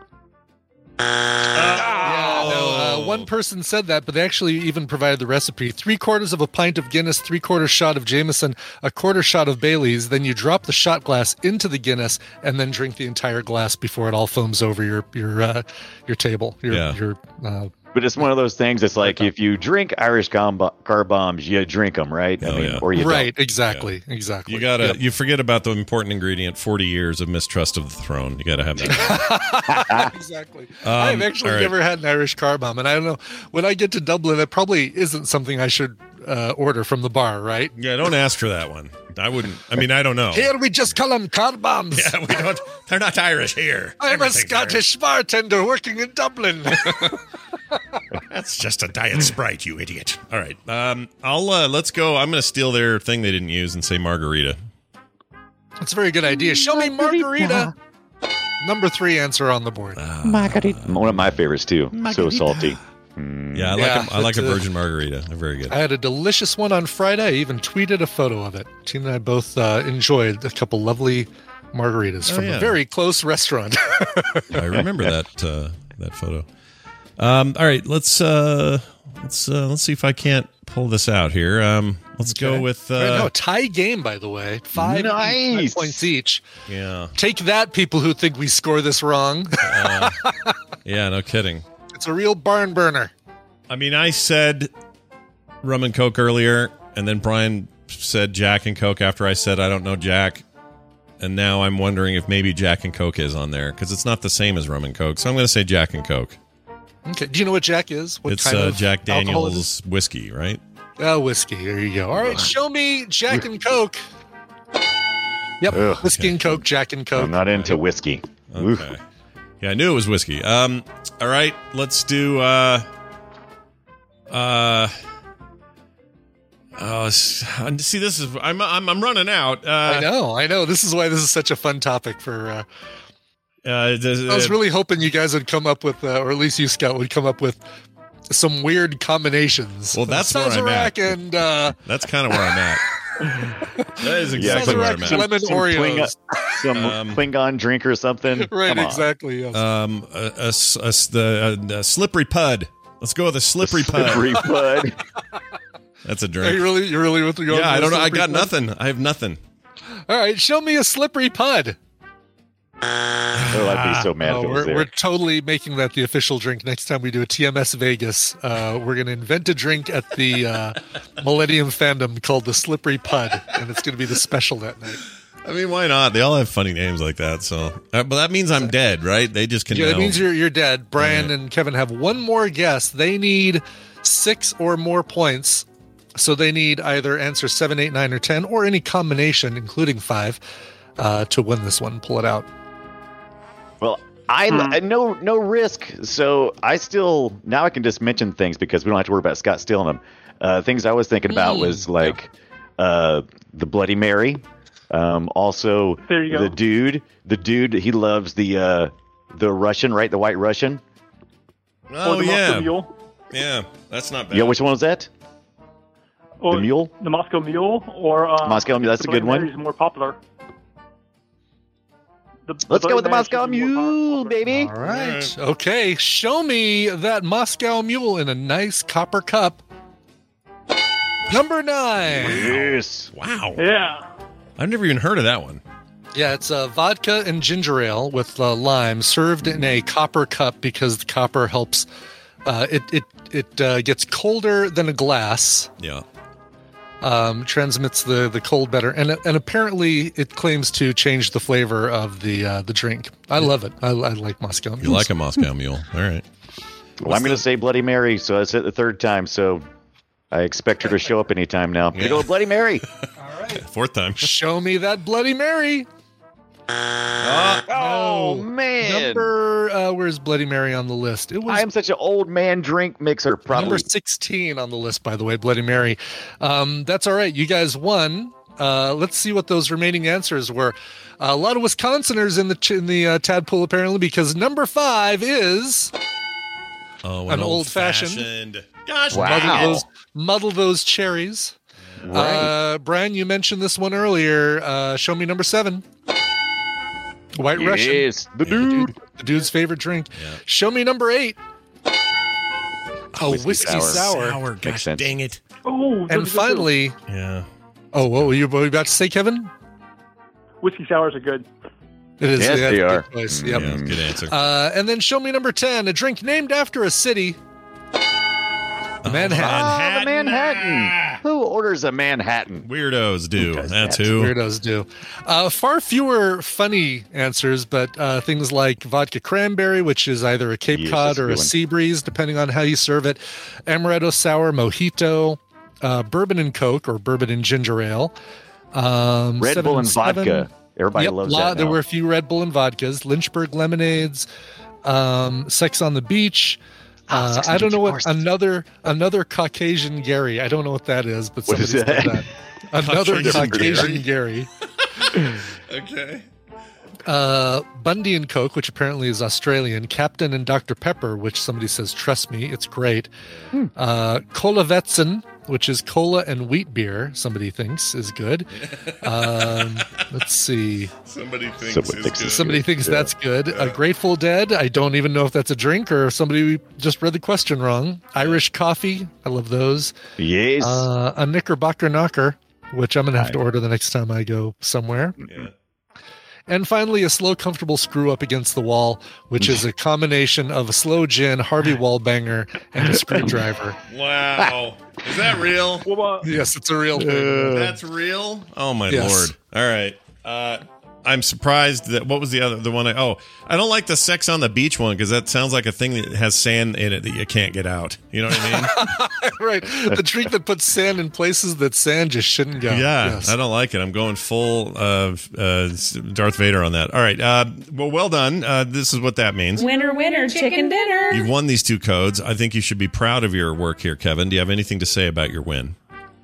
E: One person said that, but they actually even provided the recipe. 3/4 of a pint of Guinness, 3/4 shot of Jameson, 1/4 shot of Bailey's. Then you drop the shot glass into the Guinness and then drink the entire glass before it all foams over your table.
G: But it's one of those things. It's like if you drink Irish car bombs, you drink them, right? Or you don't.
E: Exactly.
D: You forget about the important ingredient: 40 years of mistrust of the throne. You got to have that.
E: Exactly. I've actually never had an Irish car bomb, and I don't know. When I get to Dublin, it probably isn't something I should order from the bar, right?
D: Yeah, don't ask for that one. I wouldn't. I mean, I don't know.
E: Here we just call them car bombs.
D: Yeah, we don't. They're not Irish here.
E: I'm a Scottish bartender working in Dublin.
D: That's just a Diet Sprite, you idiot. All right. Let's go. I'm going to steal their thing they didn't use and say margarita.
E: That's a very good idea. Show me margarita. Number 3 answer on the board.
G: Margarita. One of my favorites, too. So salty.
D: Yeah, I like a virgin margarita. They're very good.
E: I had a delicious one on Friday. I even tweeted a photo of it. Tina and I both enjoyed a couple lovely margaritas from a very close restaurant.
D: I remember that photo. All right, let's see if I can't pull this out here. Let's go with
E: tie game, by the way. 5 points each.
D: Yeah.
E: Take that, people who think we score this wrong.
D: Yeah, no kidding.
E: It's a real barn burner.
D: I mean, I said rum and Coke earlier, and then Brian said Jack and Coke after I said I don't know Jack. And now I'm wondering if maybe Jack and Coke is on there, because it's not the same as rum and Coke. So I'm going to say Jack and Coke.
E: Okay. Do you know what Jack is? What
D: it's
E: kind of
D: Jack Daniels whiskey, right?
E: Whiskey. There you go. All right, show me Jack and Coke. Yep, whiskey and Coke, Jack and Coke.
G: I'm not into whiskey.
D: Okay. Yeah, I knew it was whiskey. All right, let's do. See, this is I'm running out.
E: I know. This is why this is such a fun topic for. I was really hoping you guys would come up with, or at least you, Scott, would come up with some weird combinations.
D: Well, that's where I'm at.
E: And
D: that's kind of where I'm at. That is exactly where I'm at.
E: Lemon Oreos.
G: Some Klingon drink or something.
E: Right, exactly. Yes.
D: The slippery pud. Let's go with a slippery pud.
G: Slippery pud.
D: That's a drink.
E: Are you really with the
D: Yeah, I don't know. I got nothing. I have nothing.
E: All right, show me a slippery pud.
G: I'd be so mad if it was there.
E: We're totally making that the official drink next time we do a TMS Vegas. We're going to invent a drink at the Millennium Fandom called the Slippery Pud, and it's going to be the special that night.
D: I mean, why not? They all have funny names like that. So, but that means I'm dead, right? They just can.
E: Yeah, that means you're dead. Brian and Kevin have one more guess. They need 6 or more points, so they need either answer 7, 8, 9, or 10, or any combination, including 5, to win this one. Pull it out.
G: Well, no risk. So I can just mention things because we don't have to worry about Scott stealing them. Things I was thinking about was like the Bloody Mary. Also,
I: there you go.
G: The dude, he loves the Russian, right? The White Russian.
D: Oh,
I: Moscow Mule.
D: Yeah, that's not bad.
G: Yeah, which one was that? The Mule?
I: The Moscow Mule, or
G: Moscow Mule. That's a good one.
I: Is more popular.
G: Let's go with the Moscow Mule, baby.
E: All right. Okay. Show me that Moscow Mule in a nice copper cup. Number 9.
G: Yes.
D: Wow.
I: Yeah.
D: I've never even heard of that one.
E: Yeah, it's vodka and ginger ale with lime served in a copper cup because the copper helps. It gets colder than a glass.
D: Yeah.
E: Transmits the cold better, and apparently it claims to change the flavor of the drink. I love it. I like Moscow Mule.
D: You like a Moscow Mule? All right.
G: Well, I'm going to say Bloody Mary, so that's it the third time. So I expect her to show up anytime now. Yeah. Go with Bloody Mary.
E: All right.
D: 4th time.
E: Show me that Bloody Mary.
G: Oh man!
E: Where's Bloody Mary on the list?
G: I am such an old man drink mixer. Probably
E: number 16 on the list, by the way. Bloody Mary. That's all right. You guys won. Let's see what those remaining answers were. A lot of Wisconsiners in the tadpole apparently, because number 5 is an old-fashioned.
D: Gosh,
G: wow.
E: Muddle those cherries.
G: Right.
E: Brian, you mentioned this one earlier. Show me number 7. White Russian.
G: Yes, the dude.
E: The dude's favorite drink.
D: Yeah.
E: Show me number 8. Whiskey sour.
D: Gosh,
G: Makes sense.
D: dang it.
I: Oh,
E: And finally,
D: Yeah.
E: what were you about to say, Kevin?
I: whiskey sours are good.
E: It is.
G: Yes,
E: yeah,
G: they
E: it's a
G: are.
E: good place. Yep.
D: Yeah, good answer.
E: And then show me number 10, a drink named after a city. Manhattan.
G: Ah, the Manhattan. Who orders a Manhattan?
D: Weirdos do.
G: does
D: That's
G: that?
D: who.
E: Weirdos do. Far fewer funny answers, but things like vodka cranberry, which is either a Cape
G: Yes,
E: Cod
G: that's a
E: or
G: good
E: a
G: one.
E: sea breeze, depending on how you serve it. Amaretto sour, mojito, bourbon and Coke or bourbon and ginger ale.
G: Red Bull and
E: 7-7.
G: vodka. Everybody loves that.
E: There
G: now.
E: were a few Red Bull and vodkas, Lynchburg lemonades, Sex on the Beach.
G: Sex on
E: I
G: the
E: don't know
G: Beach,
E: what another Caucasian Gary. I don't know what that is, but
G: What
E: somebody
G: is
E: said
G: that?
E: that. Another
D: Caucasian
E: Caucasian Gary.
D: Okay.
E: Bundy and Coke, which apparently is Australian. Captain and Dr. Pepper, which somebody says, trust me, it's great. Kolavetsen, which is cola and wheat beer, somebody thinks is good. Let's see.
D: Somebody thinks
G: Somebody
D: it's
G: thinks
D: good.
G: it's
E: Somebody thinks that's good. Grateful Dead. I don't even know if that's a drink or if somebody just read the question wrong. Irish coffee. I love those.
G: Yes.
E: A Knickerbocker Knocker, which I'm going to have to order the next time I go somewhere.
D: Yeah.
E: And finally, a slow, comfortable screw up against the wall, which is a combination of a slow gin, Harvey Wallbanger, and a screwdriver.
D: Wow. Is that real?
I: What about
E: Yes, it's a real thing.
D: That's real? Oh, my
E: Yes.
D: Lord. All right. I'm surprised that what was the one? I don't like the Sex on the Beach one because that sounds like a thing that has sand in it that you can't get out. You know what I mean?
E: Right. The drink that puts sand in places that sand just shouldn't go.
D: Yeah,
E: Yes.
D: I don't like it. I'm going full Darth Vader on that. All right. Well done. This is what that means.
J: Winner, winner, chicken dinner.
D: You've won these 2 codes. I think you should be proud of your work here, Kevin. Do you have anything to say about your win?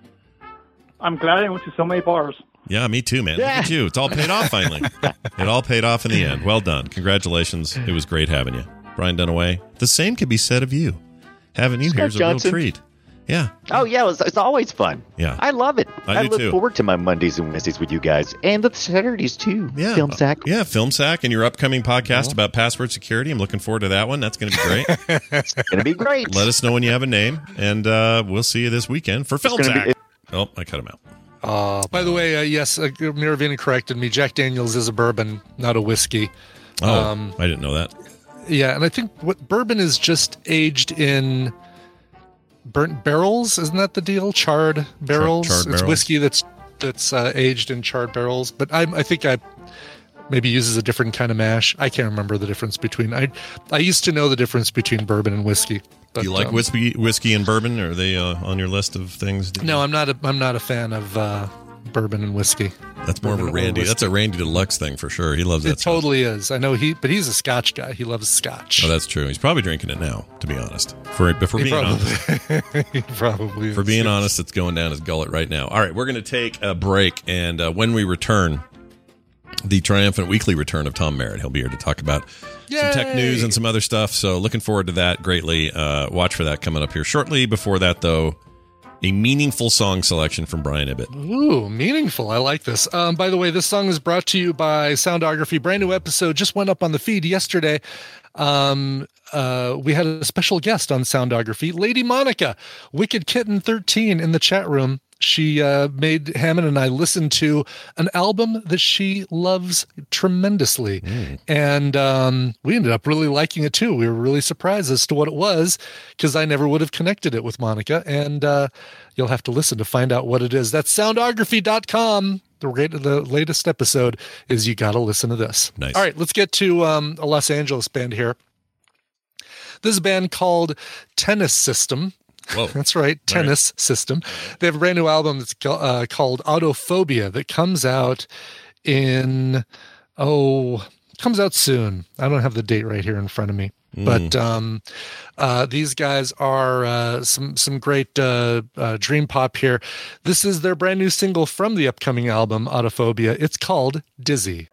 I: I'm glad I went to so many bars.
D: Yeah, me too, man. Look at you. It's all paid off finally. It all paid off in the end. Well done. Congratulations. It was great having you. Brian Dunaway, the same could be said of you. Having you here is a real
G: Johnson.
D: treat. Yeah.
G: Oh, yeah, it's always fun.
D: Yeah.
G: I love it.
D: I do
G: look
D: too.
G: forward to my Mondays and Wednesdays with you guys. And the Saturdays, too.
D: Yeah.
G: Film Sack.
D: Yeah, Film Sack and your upcoming podcast about password security. I'm looking forward to that one. That's going to be great.
G: It's going to be great.
D: Let us know when you have a name, and we'll see you this weekend for Film
G: gonna
D: Sack.
G: be-
D: Oh, I cut him out.
E: By the way, yes, Miravina corrected me. Jack Daniels is a bourbon, not a whiskey.
D: Oh, I didn't know that.
E: Yeah, and I think what bourbon is just aged in burnt barrels. Isn't that the deal? Charred barrels.
D: Charred
E: It's
D: barrels.
E: whiskey that's aged in charred barrels. But I think I maybe uses a different kind of mash. I can't remember the difference between. I used to know the difference between bourbon and whiskey. But,
D: Do you like whiskey and bourbon? Are they on your list of things?
E: No, I'm not a fan of bourbon and whiskey.
D: That's more of a
E: bourbon or
D: Randy.
E: whiskey.
D: That's a Randy Deluxe thing for sure. He loves that
E: It
D: stuff.
E: totally is. I know but he's a Scotch guy. He loves Scotch.
D: Oh, that's true. He's probably drinking it now, to be honest. If we're being honest.
E: He probably is.
D: For being honest, it's going down his gullet right now. All right, we're going to take a break, and when we return, the triumphant weekly return of Tom Merritt. He'll be here to talk about some tech news and some other stuff. So looking forward to that greatly. Watch for that coming up here shortly. Before that, though, a meaningful song selection from Brian Ibbett.
E: Ooh, meaningful. I like this. By the way, this song is brought to you by Soundography. Brand new episode just went up on the feed yesterday. We had a special guest on Soundography, Lady Monica, Wicked Kitten 13 in the chat room. She made Hammond and I listen to an album that she loves tremendously. And we ended up really liking it too. We were really surprised as to what it was because I never would have connected it with Monica. And you'll have to listen to find out what it is. That's soundography.com. The latest episode is You Gotta Listen to This.
D: Nice.
E: All right, let's get to a Los Angeles band here. This is a band called Tennis System.
D: Whoa.
E: That's right, Tennis System. They have a brand new album that's called Autophobia that comes out soon. I don't have the date right here in front of me. But these guys are some great dream pop here. This is their brand new single from the upcoming album, Autophobia. It's called Dizzy.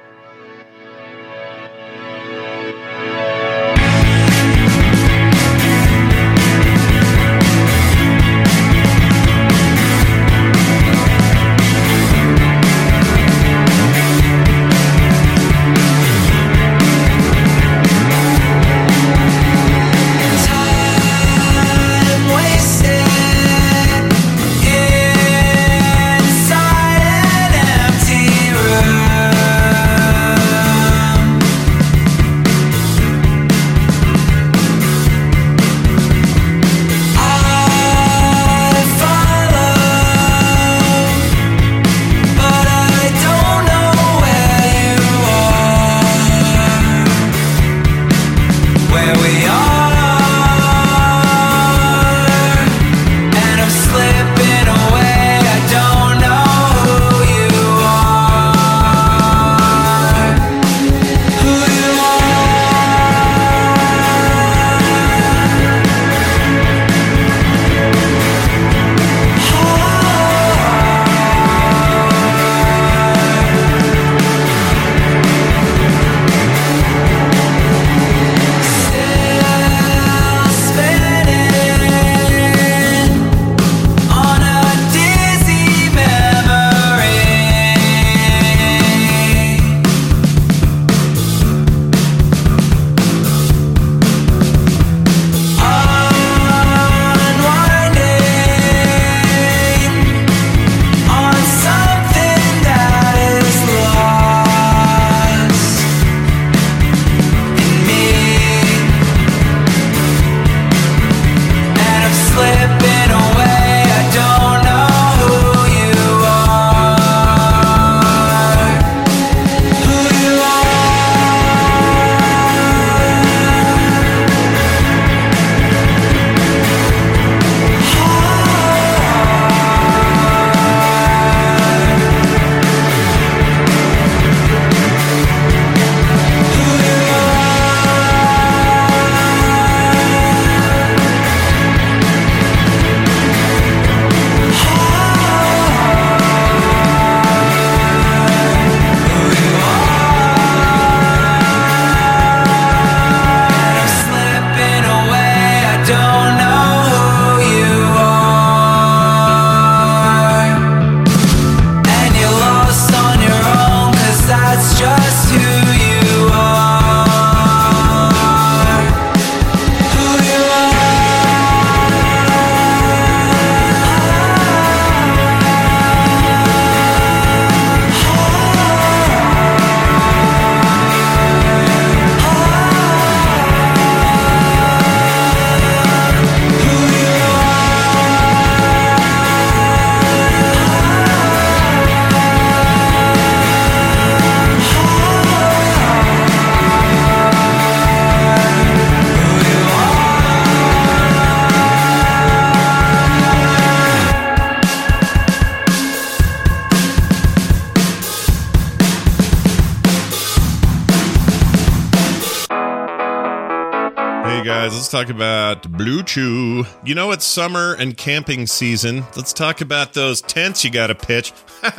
D: guys, let's talk about Blue Chew. You know it's summer and camping season. Let's talk about those tents you gotta pitch.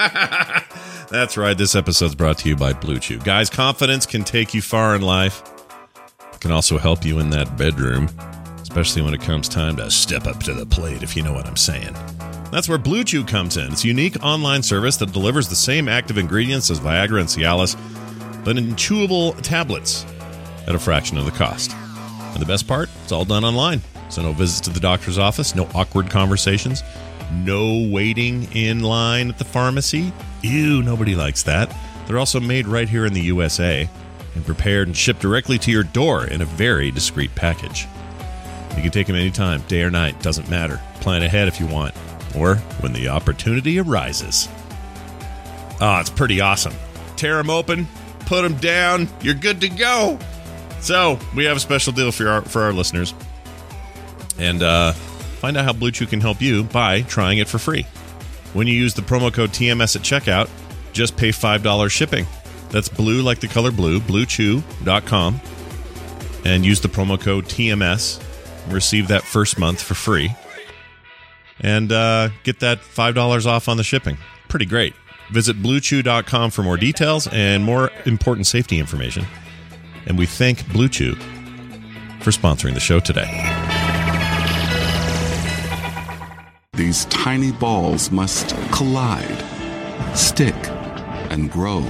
D: That's right, this episode's brought to you by Blue Chew. Guys, confidence can take you far in life. It can also help you in that bedroom, especially when it comes time to step up to the plate, if you know what I'm saying. That's where Blue Chew comes in. It's a unique online service that delivers the same active ingredients as Viagra and Cialis, but in chewable tablets at a fraction of the cost. And the best part, it's all done online. So no visits to the doctor's office, no awkward conversations, no waiting in line at the pharmacy. Ew, nobody likes that. They're also made right here in the USA and prepared and shipped directly to your door in a very discreet package. You can take them anytime, day or night, doesn't matter. Plan ahead if you want, or when the opportunity arises. Oh, it's pretty awesome. Tear them open, put them down, you're good to go. So, we have a special deal for our listeners. And find out how Blue Chew can help you by trying it for free. When you use the promo code TMS at checkout, just pay $5 shipping. That's blue like the color blue, bluechew.com. and use the promo code TMS. Receive that first month for free. And get that $5 off on the shipping. Pretty great. Visit BlueChew.com for more details and more important safety information. And we thank Blue Chew for sponsoring the show today.
K: These tiny balls must collide, stick, and grow.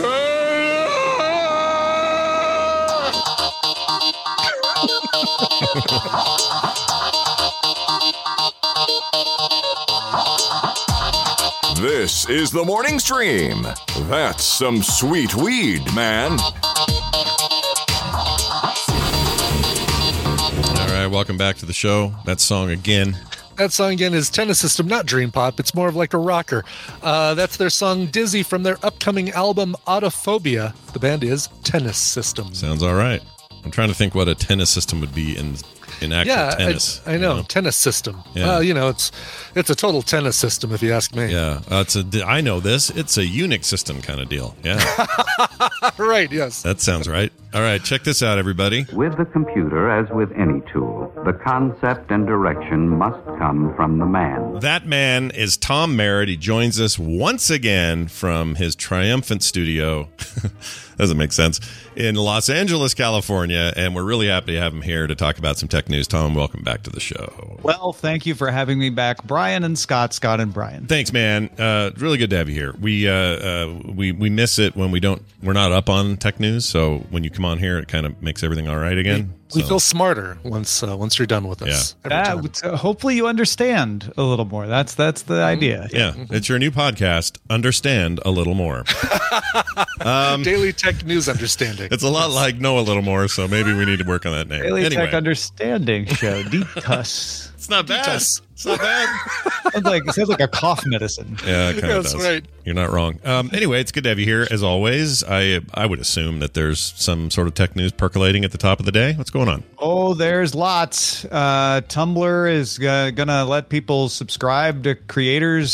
H: This is the morning stream. That's some sweet weed, man.
D: All right, welcome back to the show. That song again.
E: That song again is Tennis System, not Dream Pop. It's more of like a rocker. That's their song Dizzy from their upcoming album Autophobia. The band is Tennis System.
D: Sounds all right. I'm trying to think what a tennis system would be in actual tennis.
E: I know. Tennis system.
D: Yeah.
E: It's a total tennis system if you ask me.
D: Yeah, I know this. It's a Unix system kind of deal. Yeah.
E: Right, yes.
D: That sounds right. All right, check this out, everybody.
L: With the computer, as with any tool, the concept and direction must come from the man.
D: That man is Tom Merritt. He joins us once again from his triumphant studio. Doesn't make sense. In Los Angeles, California, and we're really happy to have him here to talk about some tech news. Tom, welcome back to the show.
M: Well, thank you for having me back, Brian and Scott and Brian.
D: Thanks, man. Really good to have you here. We miss it when we're not up on tech news, so when you come on here, it kind of makes everything all right again.
E: We feel smarter once you're done with us.
M: Yeah. Hopefully you understand a little more. That's the idea.
D: Yeah. It's your new podcast, Understand a Little More.
E: Daily Tech News Understanding.
D: It's a lot like Know a Little More, so maybe we need to work on that name.
M: Daily Tech Understanding Show. DTUS.
D: It's not bad. It's not bad.
M: It sounds like a cough medicine.
D: Yeah, it kind of does.
E: That's right.
D: You're not wrong. Anyway, it's good to have you here as always. I would assume that there's some sort of tech news percolating at the top of the day. What's going on?
M: Oh, there's lots. Tumblr is gonna let people subscribe to creators,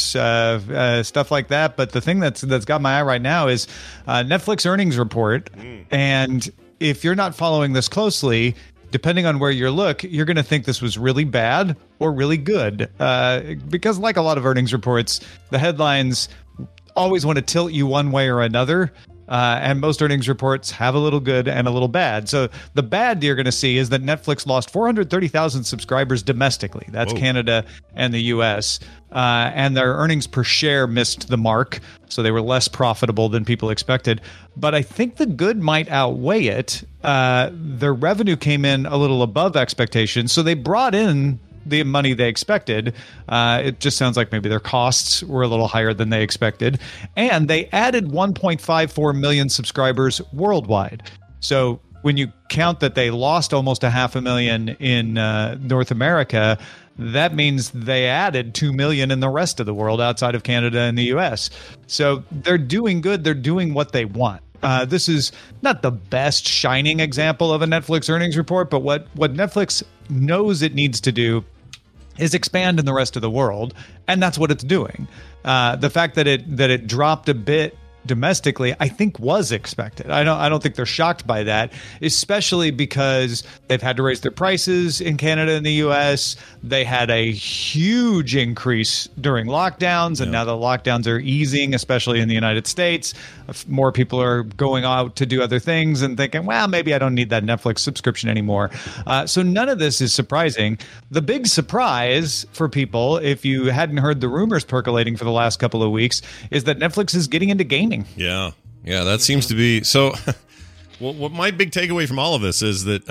M: stuff like that. But the thing that's got my eye right now is Netflix earnings report. And if you're not following this closely, depending on where you look, you're going to think this was really bad or really good. Because like a lot of earnings reports, the headlines always want to tilt you one way or another. And most earnings reports have a little good and a little bad. So the bad you're going to see is that Netflix lost 430,000 subscribers domestically. That's Canada and the U.S. And their earnings per share missed the mark. So they were less profitable than people expected. But I think the good might outweigh it. Their revenue came in a little above expectations. So they brought in the money they expected. It just sounds like maybe their costs were a little higher than they expected. And they added 1.54 million subscribers worldwide. So when you count that they lost almost 500,000 in North America, that means they added 2 million in the rest of the world outside of Canada and the US. So they're doing good. They're doing what they want. This is not the best shining example of a Netflix earnings report, but what Netflix knows it needs to do is expand in the rest of the world, and that's what it's doing. The fact that it dropped a bit domestically, I think was expected. I don't think they're shocked by that, especially because they've had to raise their prices in Canada and the US. They had a huge increase during lockdowns, and now the lockdowns are easing, especially in the United States. More people are going out to do other things and thinking, well, maybe I don't need that Netflix subscription anymore. So none of this is surprising. The big surprise for people, if you hadn't heard the rumors percolating for the last couple of weeks, is that Netflix is getting into gaming.
D: Yeah, that seems to be so. What my big takeaway from all of this is that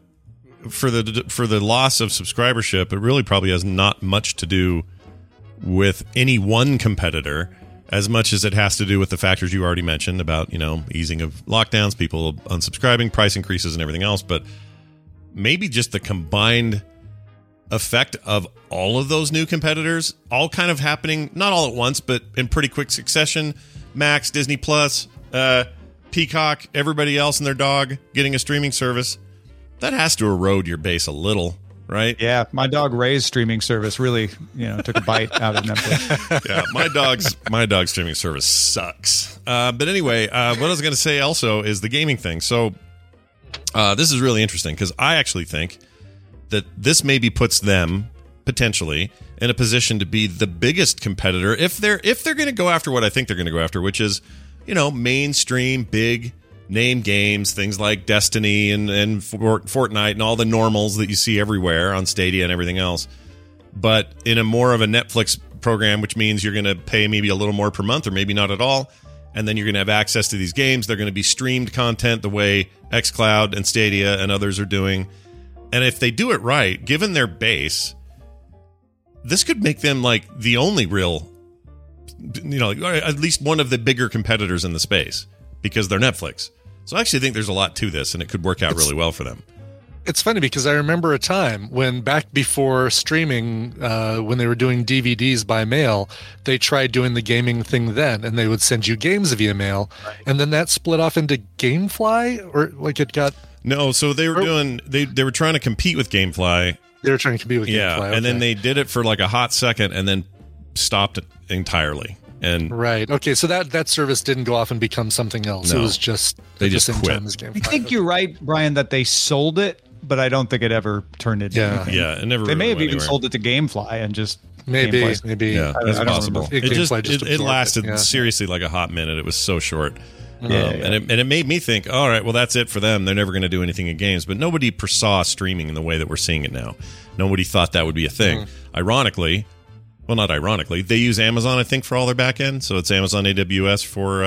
D: for the loss of subscribership, it really probably has not much to do with any one competitor, as much as it has to do with the factors you already mentioned about easing of lockdowns, people unsubscribing, price increases, and everything else. But maybe just the combined effect of all of those new competitors, all kind of happening not all at once, but in pretty quick succession. Max, Disney Plus, Peacock, everybody else and their dog getting a streaming service. That has to erode your base a little, right?
M: Yeah, my dog Ray's streaming service really, took a bite out of Netflix.
D: Yeah, my dog's streaming service sucks. But anyway, what I was going to say also is the gaming thing. So This is really interesting because I actually think that this maybe puts them potentially in a position to be the biggest competitor if they're going to go after what I think they're going to go after, which is, mainstream big name games, things like Destiny and Fortnite and all the normals that you see everywhere on Stadia and everything else. But in a more of a Netflix program, which means you're going to pay maybe a little more per month or maybe not at all. And then you're going to have access to these games. They're going to be streamed content the way xCloud and Stadia and others are doing. And if they do it right, given their base, this could make them like the only real, at least one of the bigger competitors in the space because they're Netflix. So I actually think there's a lot to this and it could work out really well for them.
E: It's funny because I remember a time when back before streaming, when they were doing DVDs by mail, they tried doing the gaming thing then, and they would send you games via mail. Right. And then that split off into GameFly, or like it got...
D: No, so they were doing... They were trying to compete with GameFly.
E: They were trying to compete with GameFly.
D: Yeah, and then they did it for like a hot second and then stopped it entirely. And
E: right. Okay, so that service didn't go off and become something else.
D: No,
E: it was just...
D: They just quit.
M: I think you're right, Brian, that they sold it, but I don't think it ever turned into anything.
D: Yeah, it never.
M: They may have even
D: anywhere.
M: sold it to GameFly and just
E: maybe.
D: Yeah, that's possible. It lasted
E: yeah.
D: seriously like a hot minute. It was so short,
M: Yeah.
D: And it made me think, all right, well that's it for them. They're never going to do anything in games. But nobody foresaw streaming in the way that we're seeing it now. Nobody thought that would be a thing. Ironically, well, not ironically, they use Amazon, I think, for all their back end. So it's Amazon AWS for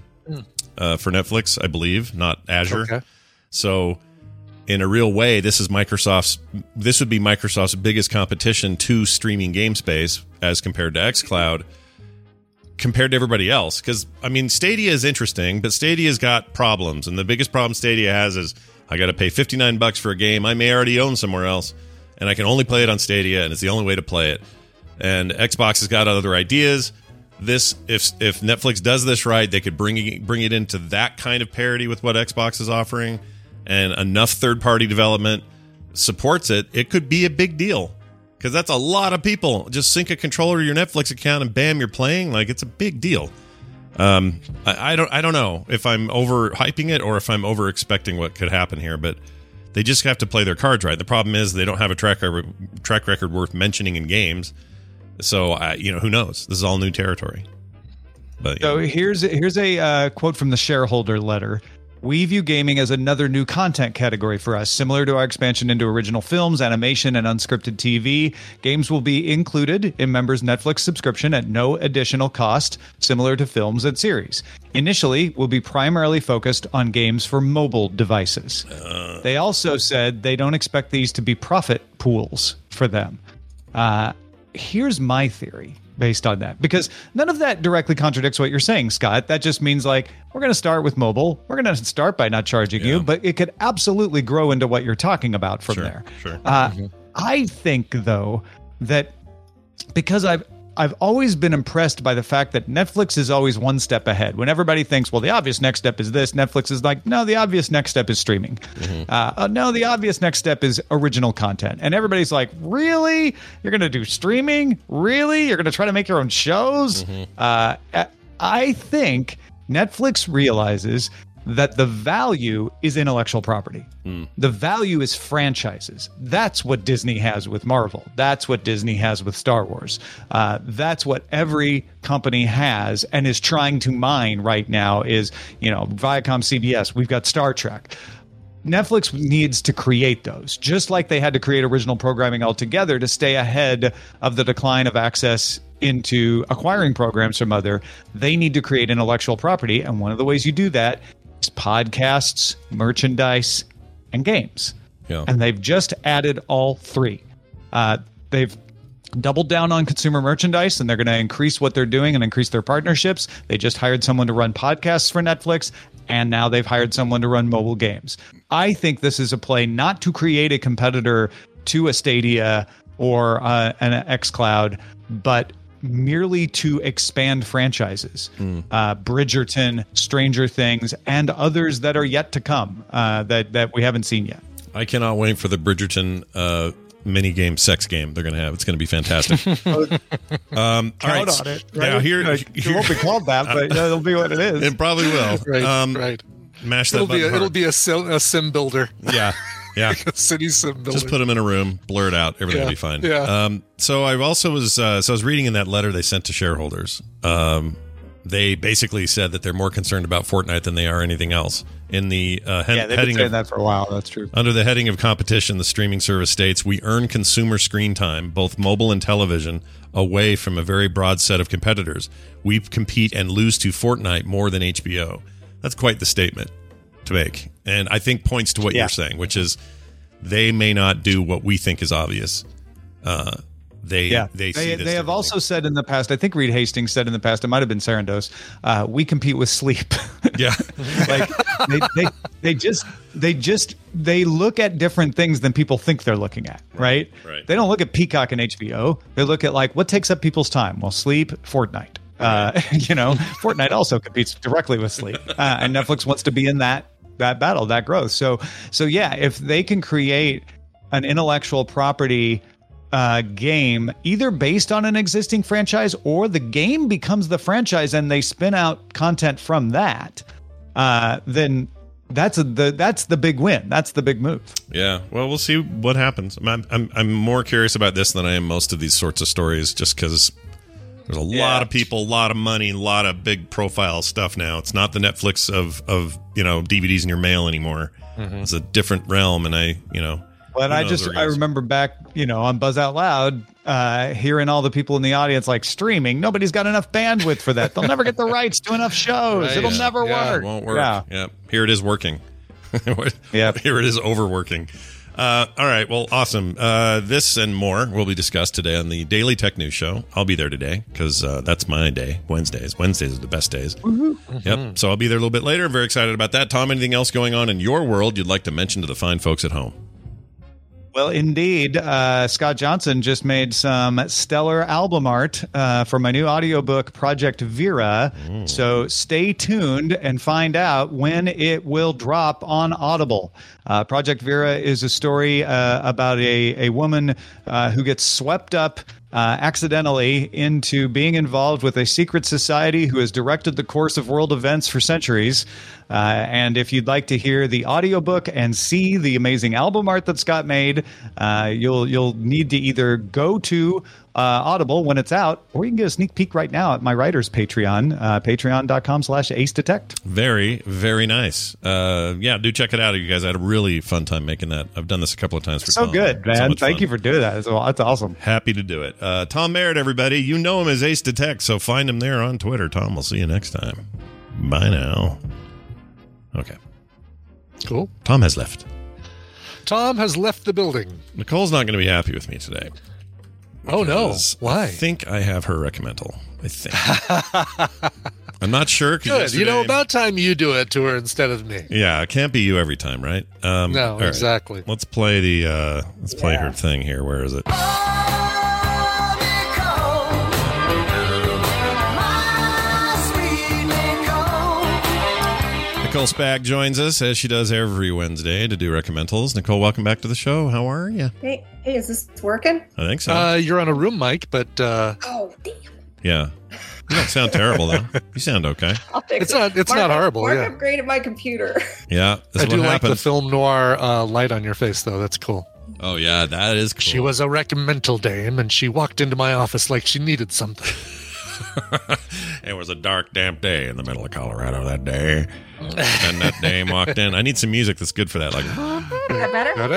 D: Netflix, I believe, not Azure.
E: Okay.
D: So in a real way, this would be Microsoft's biggest competition to streaming game space as compared to xCloud, compared to everybody else. Because, I mean, Stadia is interesting, but Stadia's got problems. And the biggest problem Stadia has is I got to pay $59 for a game I may already own somewhere else, and I can only play it on Stadia, and it's the only way to play it. And Xbox has got other ideas. If Netflix does this right, they could bring it into that kind of parity with what Xbox is offering, and enough third-party development supports it, it could be a big deal. Because that's a lot of people. Just sync a controller to your Netflix account and bam, you're playing. Like, it's a big deal. I don't know if I'm overhyping it or if I'm over expecting what could happen here, but they just have to play their cards right. The problem is they don't have a track record worth mentioning in games. So, who knows? This is all new territory. But
M: so here's a quote from the shareholder letter. We view gaming as another new content category for us. Similar to our expansion into original films, animation, and unscripted TV, games will be included in members' Netflix subscription at no additional cost, similar to films and series. Initially, we'll be primarily focused on games for mobile devices. They also said they don't expect these to be profit pools for them. Here's my theory based on that, because none of that directly contradicts what you're saying, Scott. That just means like, we're going to start with mobile. We're going to start by not charging you, but it could absolutely grow into what you're talking about from there.
D: Sure.
M: I think, though, that because I've always been impressed by the fact that Netflix is always one step ahead. When everybody thinks, well, the obvious next step is this, Netflix is like, no, the obvious next step is streaming. No, the obvious next step is original content. And everybody's like, really? You're going to do streaming? Really? You're going to try to make your own shows? I think Netflix realizes that the value is intellectual property. The value is franchises. That's what Disney has with Marvel. That's what Disney has with Star Wars. That's what every company has and is trying to mine right now is, Viacom, CBS, we've got Star Trek. Netflix needs to create those, just like they had to create original programming altogether to stay ahead of the decline of access into acquiring programs from other. They need to create intellectual property, and one of the ways you do that is podcasts, merchandise, and games. And they've just added all three. They've doubled down on consumer merchandise, and they're going to increase what they're doing and increase their partnerships. They just hired someone to run podcasts for Netflix, and now they've hired someone to run mobile games. I think this is a play not to create a competitor to a Stadia or an xCloud, but merely to expand franchises. Bridgerton, Stranger Things, and others that are yet to come that we haven't seen yet.
D: I cannot wait for the Bridgerton mini game, sex game they're going to have. It's going to be fantastic.
M: Count on it. Right?
D: Now, here
M: it won't be called that, but it'll be what it is.
D: It probably will.
E: Right.
D: mash that button hard.
E: It'll be a sim builder.
D: Yeah. Yeah.
E: Like a city sim builder.
D: Just put them in a room, blur it out, everything will be fine.
E: Yeah.
D: So I also was I was reading in that letter they sent to shareholders. They basically said that they're more concerned about Fortnite than they are anything else. In the
M: they've been saying that for a while. That's true.
D: Under the heading of competition, the streaming service states, we earn consumer screen time, both mobile and television, away from a very broad set of competitors. We compete and lose to Fortnite more than HBO. That's quite the statement to make. And I think points to what you're saying, which is they may not do what we think is obvious. They
M: have also said in the past, I think Reed Hastings said in the past, it might have been Sarandos, we compete with sleep.
D: Yeah.
M: Like they look at different things than people think they're looking at, right?
D: Right.
M: They don't look at Peacock and HBO. They look at like what takes up people's time. Well, sleep, Fortnite. Fortnite also competes directly with sleep. And Netflix wants to be in that battle, that growth. So yeah, if they can create an intellectual property game either based on an existing franchise or the game becomes the franchise and they spin out content from that, then that's the big win. That's the big move.
D: Yeah. Well, we'll see what happens. I'm more curious about this than I am most of these sorts of stories, just because there's a lot of people, a lot of money, a lot of big profile stuff now. It's not the Netflix of DVDs in your mail anymore. Mm-hmm. It's a different realm, and But I remember back, on Buzz Out Loud, hearing all the people in the audience like streaming. Nobody's got enough bandwidth for that. They'll never get the rights to enough shows. Right, It'll never work. It won't work. Yeah. Here it is working. Here it is overworking. All right. Well, awesome. This and more will be discussed today on the Daily Tech News Show. I'll be there today because that's my day. Wednesdays are the best days. Mm-hmm. Yep. So I'll be there a little bit later. I'm very excited about that. Tom, anything else going on in your world you'd like to mention to the fine folks at home?
M: Well, indeed, Scott Johnson just made some stellar album art for my new audiobook, Project Vera. So stay tuned and find out when it will drop on Audible. Project Vera is a story about a woman who gets swept up accidentally into being involved with a secret society who has directed the course of world events for centuries. And if you'd like to hear the audiobook and see the amazing album art that Scott made, you'll need to either go to Audible when it's out, or you can get a sneak peek right now at my writer's Patreon, patreon.com/acedetect.
D: Very, very nice. Do check it out, you guys. I had a really fun time making that. I've done this a couple of times for
M: So
D: Tom.
M: good, man. Thank you for doing that. That's awesome.
D: Happy to do it. Tom Merritt, everybody. You know him as Ace Detect, so find him there on Twitter. Tom, we'll see you next time. Bye now. Okay.
E: Cool.
D: Tom has left.
E: Tom has left the building.
D: Nicole's not going to be happy with me today.
E: Oh, no. Why?
D: I think I have her recommendal. I think. I'm not sure.
E: Good. About time you do it to her instead of me.
D: Yeah, it can't be you every time, right?
E: No, exactly.
D: Right. Let's play play her thing here. Where is it? Nicole Spag joins us, as she does every Wednesday, to do recommendals. Nicole, welcome back to the show. How are you?
J: Hey, is this working?
D: I think so.
E: You're on a room mic, but...
J: Oh, damn.
D: Yeah. You don't sound terrible, though. You sound okay.
J: I'll fix
E: it. It's not horrible,
J: Mark upgraded my computer.
D: Yeah.
E: I do like the film noir light on your face, though. That's cool.
D: Oh, yeah, that is cool.
E: She was a recommendal dame, and she walked into my office like she needed something.
D: It was a dark, damp day in the middle of Colorado that day. And that dame walked in. I need some music that's good for that. Like,
J: is that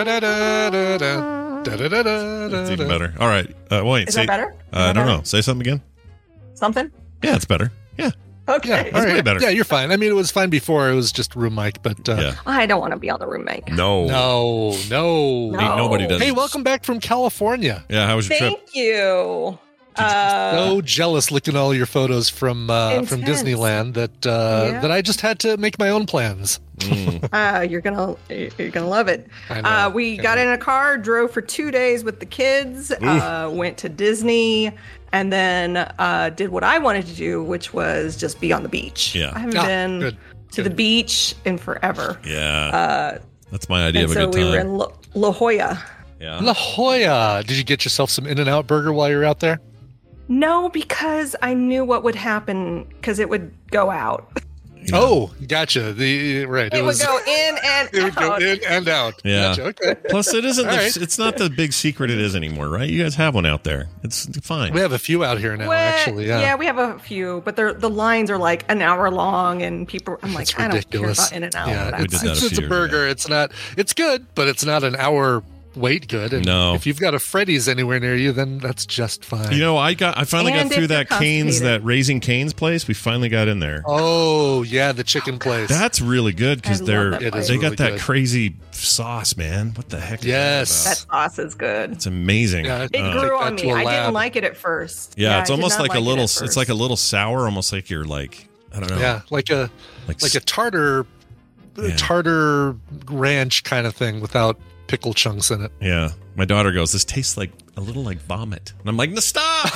J: better?
D: That's even better. All right. Wait.
J: Is that better?
D: I don't know. Say something again.
J: Something?
D: Yeah, it's better. Yeah.
J: Okay.
E: Yeah,
D: it's way better.
E: Yeah, you're fine. I mean, it was fine before. It was just room mic, but...
J: I don't want to be on the room mic.
D: No.
E: Ain't
D: nobody does.
E: Hey, welcome back from California.
D: Yeah, how was your trip?
J: Thank you.
E: So jealous looking at all your photos from Disneyland that I just had to make my own plans.
J: You're gonna love it. We got in a car, drove for 2 days with the kids, went to Disney, and then did what I wanted to do, which was just be on the beach.
D: Yeah.
J: I haven't been to the beach in forever.
D: Yeah. That's my idea of a good time.
J: So we were in La Jolla.
D: Yeah.
E: La Jolla. Did you get yourself some In-N-Out burger while you were out there?
J: No, because I knew what would happen because it would go out.
E: Oh, gotcha. Right.
J: It would go in and
E: it would go in and out.
D: Yeah.
E: Gotcha. Okay.
D: Plus, it isn't.
E: Right.
D: It's not the big secret it is anymore, right? You guys have one out there. It's fine.
E: We have a few out here now, actually. Yeah.
J: we have a few, but the lines are like an hour long, and people. I'm like, I don't care about In and Out.
E: Yeah,
D: We did that a few
E: it's a
D: years
E: burger. It's not. It's good, but it's not an hour wait good. And
D: No.
E: if you've got a Freddy's anywhere near you, then that's just fine.
D: You know, I finally
J: And
D: got through
J: if you're
D: that Cane's,
J: constipated.
D: that Raising Cane's place. We finally got in there.
E: Oh yeah, the chicken place.
D: That's really good because
J: I love
D: they're
J: that place.
D: they got
E: Really
D: that
E: good.
D: crazy sauce, man. What the heck?
E: Yes.
J: That sauce is good.
D: It's amazing.
E: Yeah,
J: It
E: Take
J: grew
E: that
J: on
E: to
J: me.
E: a
J: I
E: lab.
J: didn't like it at first.
D: Yeah, it's
J: I did
D: almost
J: not
D: like a
J: it
D: little.
J: at
D: It's like a
J: first.
D: little sour, almost like you're like I don't know.
E: Yeah, like a tartar
D: Yeah.
E: tartar ranch kind of thing without pickle chunks in it.
D: Yeah, my daughter goes, "This tastes like a little like vomit," and I'm like, "No, stop!"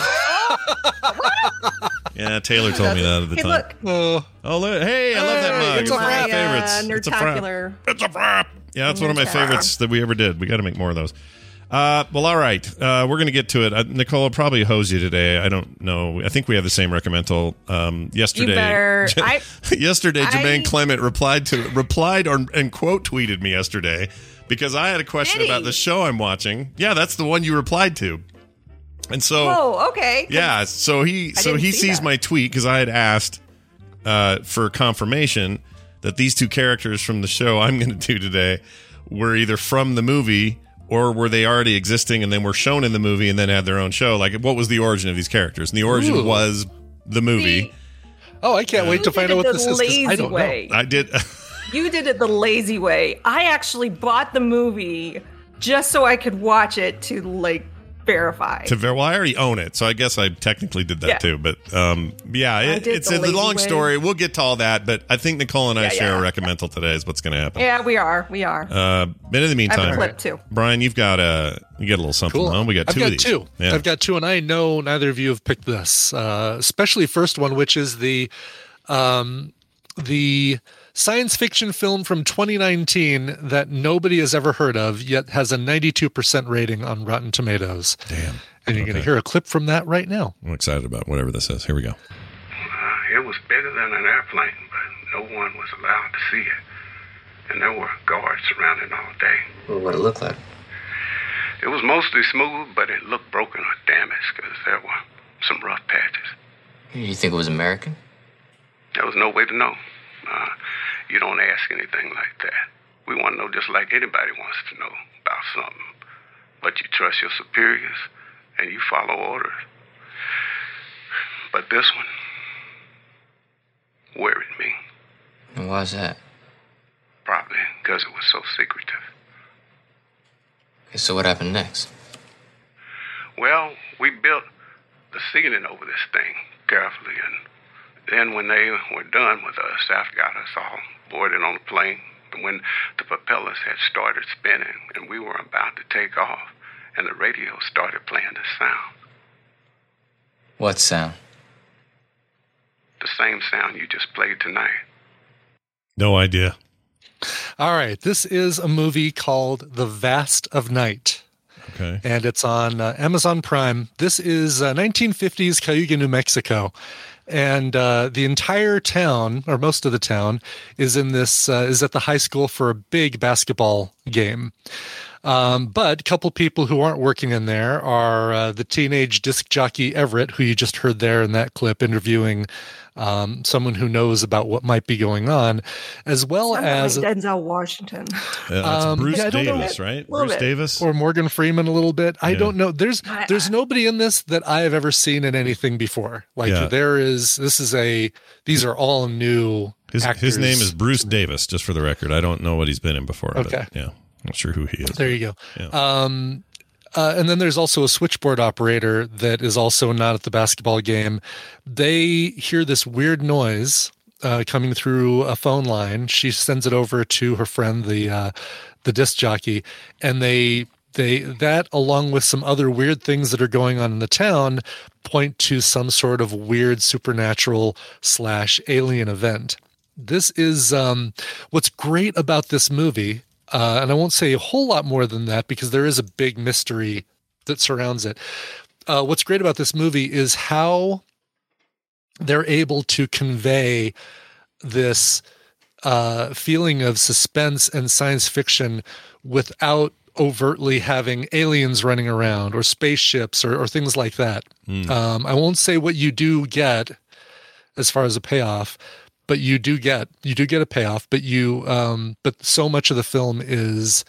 D: Yeah, Taylor told me that at the
J: Hey,
D: time.
J: look.
D: Oh, look, hey, I love that mug. It's one of my
J: my,
D: favorites. It's a frap.
J: Nerdtacular.
D: It's a frap. Yeah, that's one of my
J: Nerdtacular.
D: favorites that we ever did. We got to make more of those. Well, all right. We're going to get to it. Nicole will probably hose you today. I don't know. I think we have the same recommendal. Yesterday,
J: You better.
D: yesterday, Jermaine
J: I-
D: Clement replied and quote tweeted me yesterday because I had a question
J: Did he?
D: about the show I'm watching. Yeah, that's the one you replied to. And so,
J: Oh, okay.
D: yeah, so he
J: didn't see
D: sees
J: that.
D: my tweet because I had asked for confirmation that these two characters from the show I'm going to do today were either from the movie or were they already existing and then were shown in the movie and then had their own show. Like, what was the origin of these characters? And the origin
E: Ooh.
D: was the movie.
E: Oh, I can't wait to find out what this is. 'Cause I
J: Lazy
E: don't
J: way.
D: I did.
J: You did it the lazy way. I actually bought the movie just so I could watch it to like verify.
D: Well, I already own it, so I guess I technically did that
J: Yeah.
D: too. But yeah,
J: did
D: it's
J: the
D: a
J: lazy
D: long
J: way.
D: story. We'll get to all that, but I think Nicole and I share a recommendal today is what's going to happen.
J: Yeah, we are. We are.
D: But in the meantime,
J: I have a clip too.
D: Brian, you got a little something.
E: Cool.
D: Huh? We got
E: I've
D: two
E: got
D: of these.
E: two.
D: Yeah.
E: I've got two, and I know neither of you have picked this, especially first one, which is the science fiction film from 2019 that nobody has ever heard of, yet has a 92% rating on Rotten Tomatoes.
D: Damn.
E: And you're going to hear a clip from that right now.
D: I'm excited about whatever this is. Here we go.
N: It was bigger than an airplane, but no one was allowed to see it. And there were guards surrounding all day.
O: Well, what did it look like?
N: It was mostly smooth, but it looked broken or damaged because there were some rough patches.
O: You think it was American?
N: There was no way to know. You don't ask anything like that. We want to know just like anybody wants to know about something. But you trust your superiors and you follow orders. But this one worried me.
O: And why's that?
N: Probably because it was so secretive.
O: Okay, so what happened next?
N: Well, we built the ceiling over this thing carefully, and then when they were done with us, Saf got us all boarded on the plane. And when the propellers had started spinning and we were about to take off, and the radio started playing the sound.
O: What sound?
N: The same sound you just played tonight.
D: No idea.
E: All right. This is a movie called The Vast of Night.
D: Okay.
E: And it's on Amazon Prime. This is 1950s Cayuga, New Mexico. And the entire town, or most of the town, is in this is at the high school for a big basketball game. But a couple people who aren't working in there are the teenage disc jockey Everett, who you just heard there in that clip, interviewing someone who knows about what might be going on, as well as
J: like Denzel Washington.
D: That's Bruce
E: I don't know.
D: Davis, right?
J: Little
D: Bruce
J: bit.
D: Davis.
E: or Morgan Freeman a little bit. I
D: Yeah.
E: don't know. There's nobody in this that I have ever seen in anything before. Like
D: Yeah.
E: these are all new
D: His
E: actors.
D: name is Bruce Davis, just for the record. I don't know what he's been in before.
E: Okay.
D: But yeah, not sure who he is.
E: There you go.
D: Yeah.
E: And then there's also a switchboard operator that is also not at the basketball game. They hear this weird noise coming through a phone line. She sends it over to her friend, the disc jockey, and that along with some other weird things that are going on in the town point to some sort of weird supernatural / alien event. This is what's great about this movie. And I won't say a whole lot more than that because there is a big mystery that surrounds it. What's great about this movie is how they're able to convey this feeling of suspense and science fiction without overtly having aliens running around or spaceships or things like that. I won't say what you do get as far as a payoff, but you do get a payoff, but but so much of the film is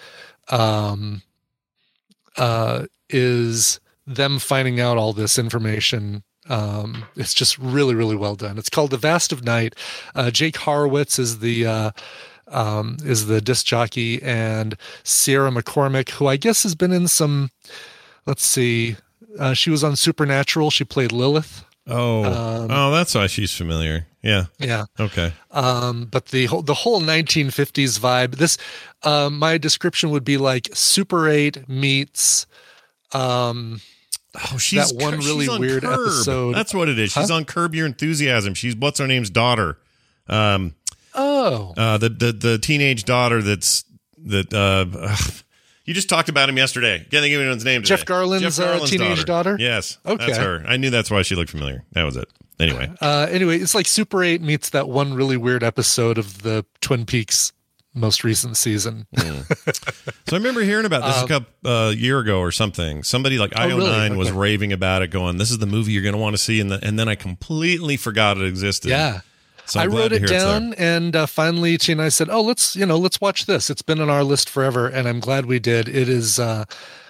E: them finding out all this information. It's just really, really well done. It's called The Vast of Night. Jake Horowitz is the disc jockey, and Sierra McCormick, who I guess has been in some, let's see, she was on Supernatural. She played Lilith.
D: That's why she's familiar. Yeah. Okay.
E: But the whole 1950s vibe. This, my description would be like Super 8 meets.
D: She's
E: that one really
D: on
E: weird
D: Curb.
E: episode.
D: That's what it is. She's on Curb Your Enthusiasm. She's what's her name's daughter. The teenage daughter you just talked about him yesterday. Can't think of anyone's name today.
E: Jeff Garland's teenage daughter?
D: Yes.
E: Okay.
D: That's her. I knew that's why she looked familiar. That was it. Anyway.
E: It's like Super 8 meets that one really weird episode of the Twin Peaks most recent season.
D: So I remember hearing about this a year ago or something. Somebody like IO9 was raving about it, going, "This is the movie you're going to want to see," and then I completely forgot it existed.
E: Yeah.
D: So
E: I wrote it down, and finally, Chi and I said, "Oh, let's watch this." It's been on our list forever, and I'm glad we did. It is so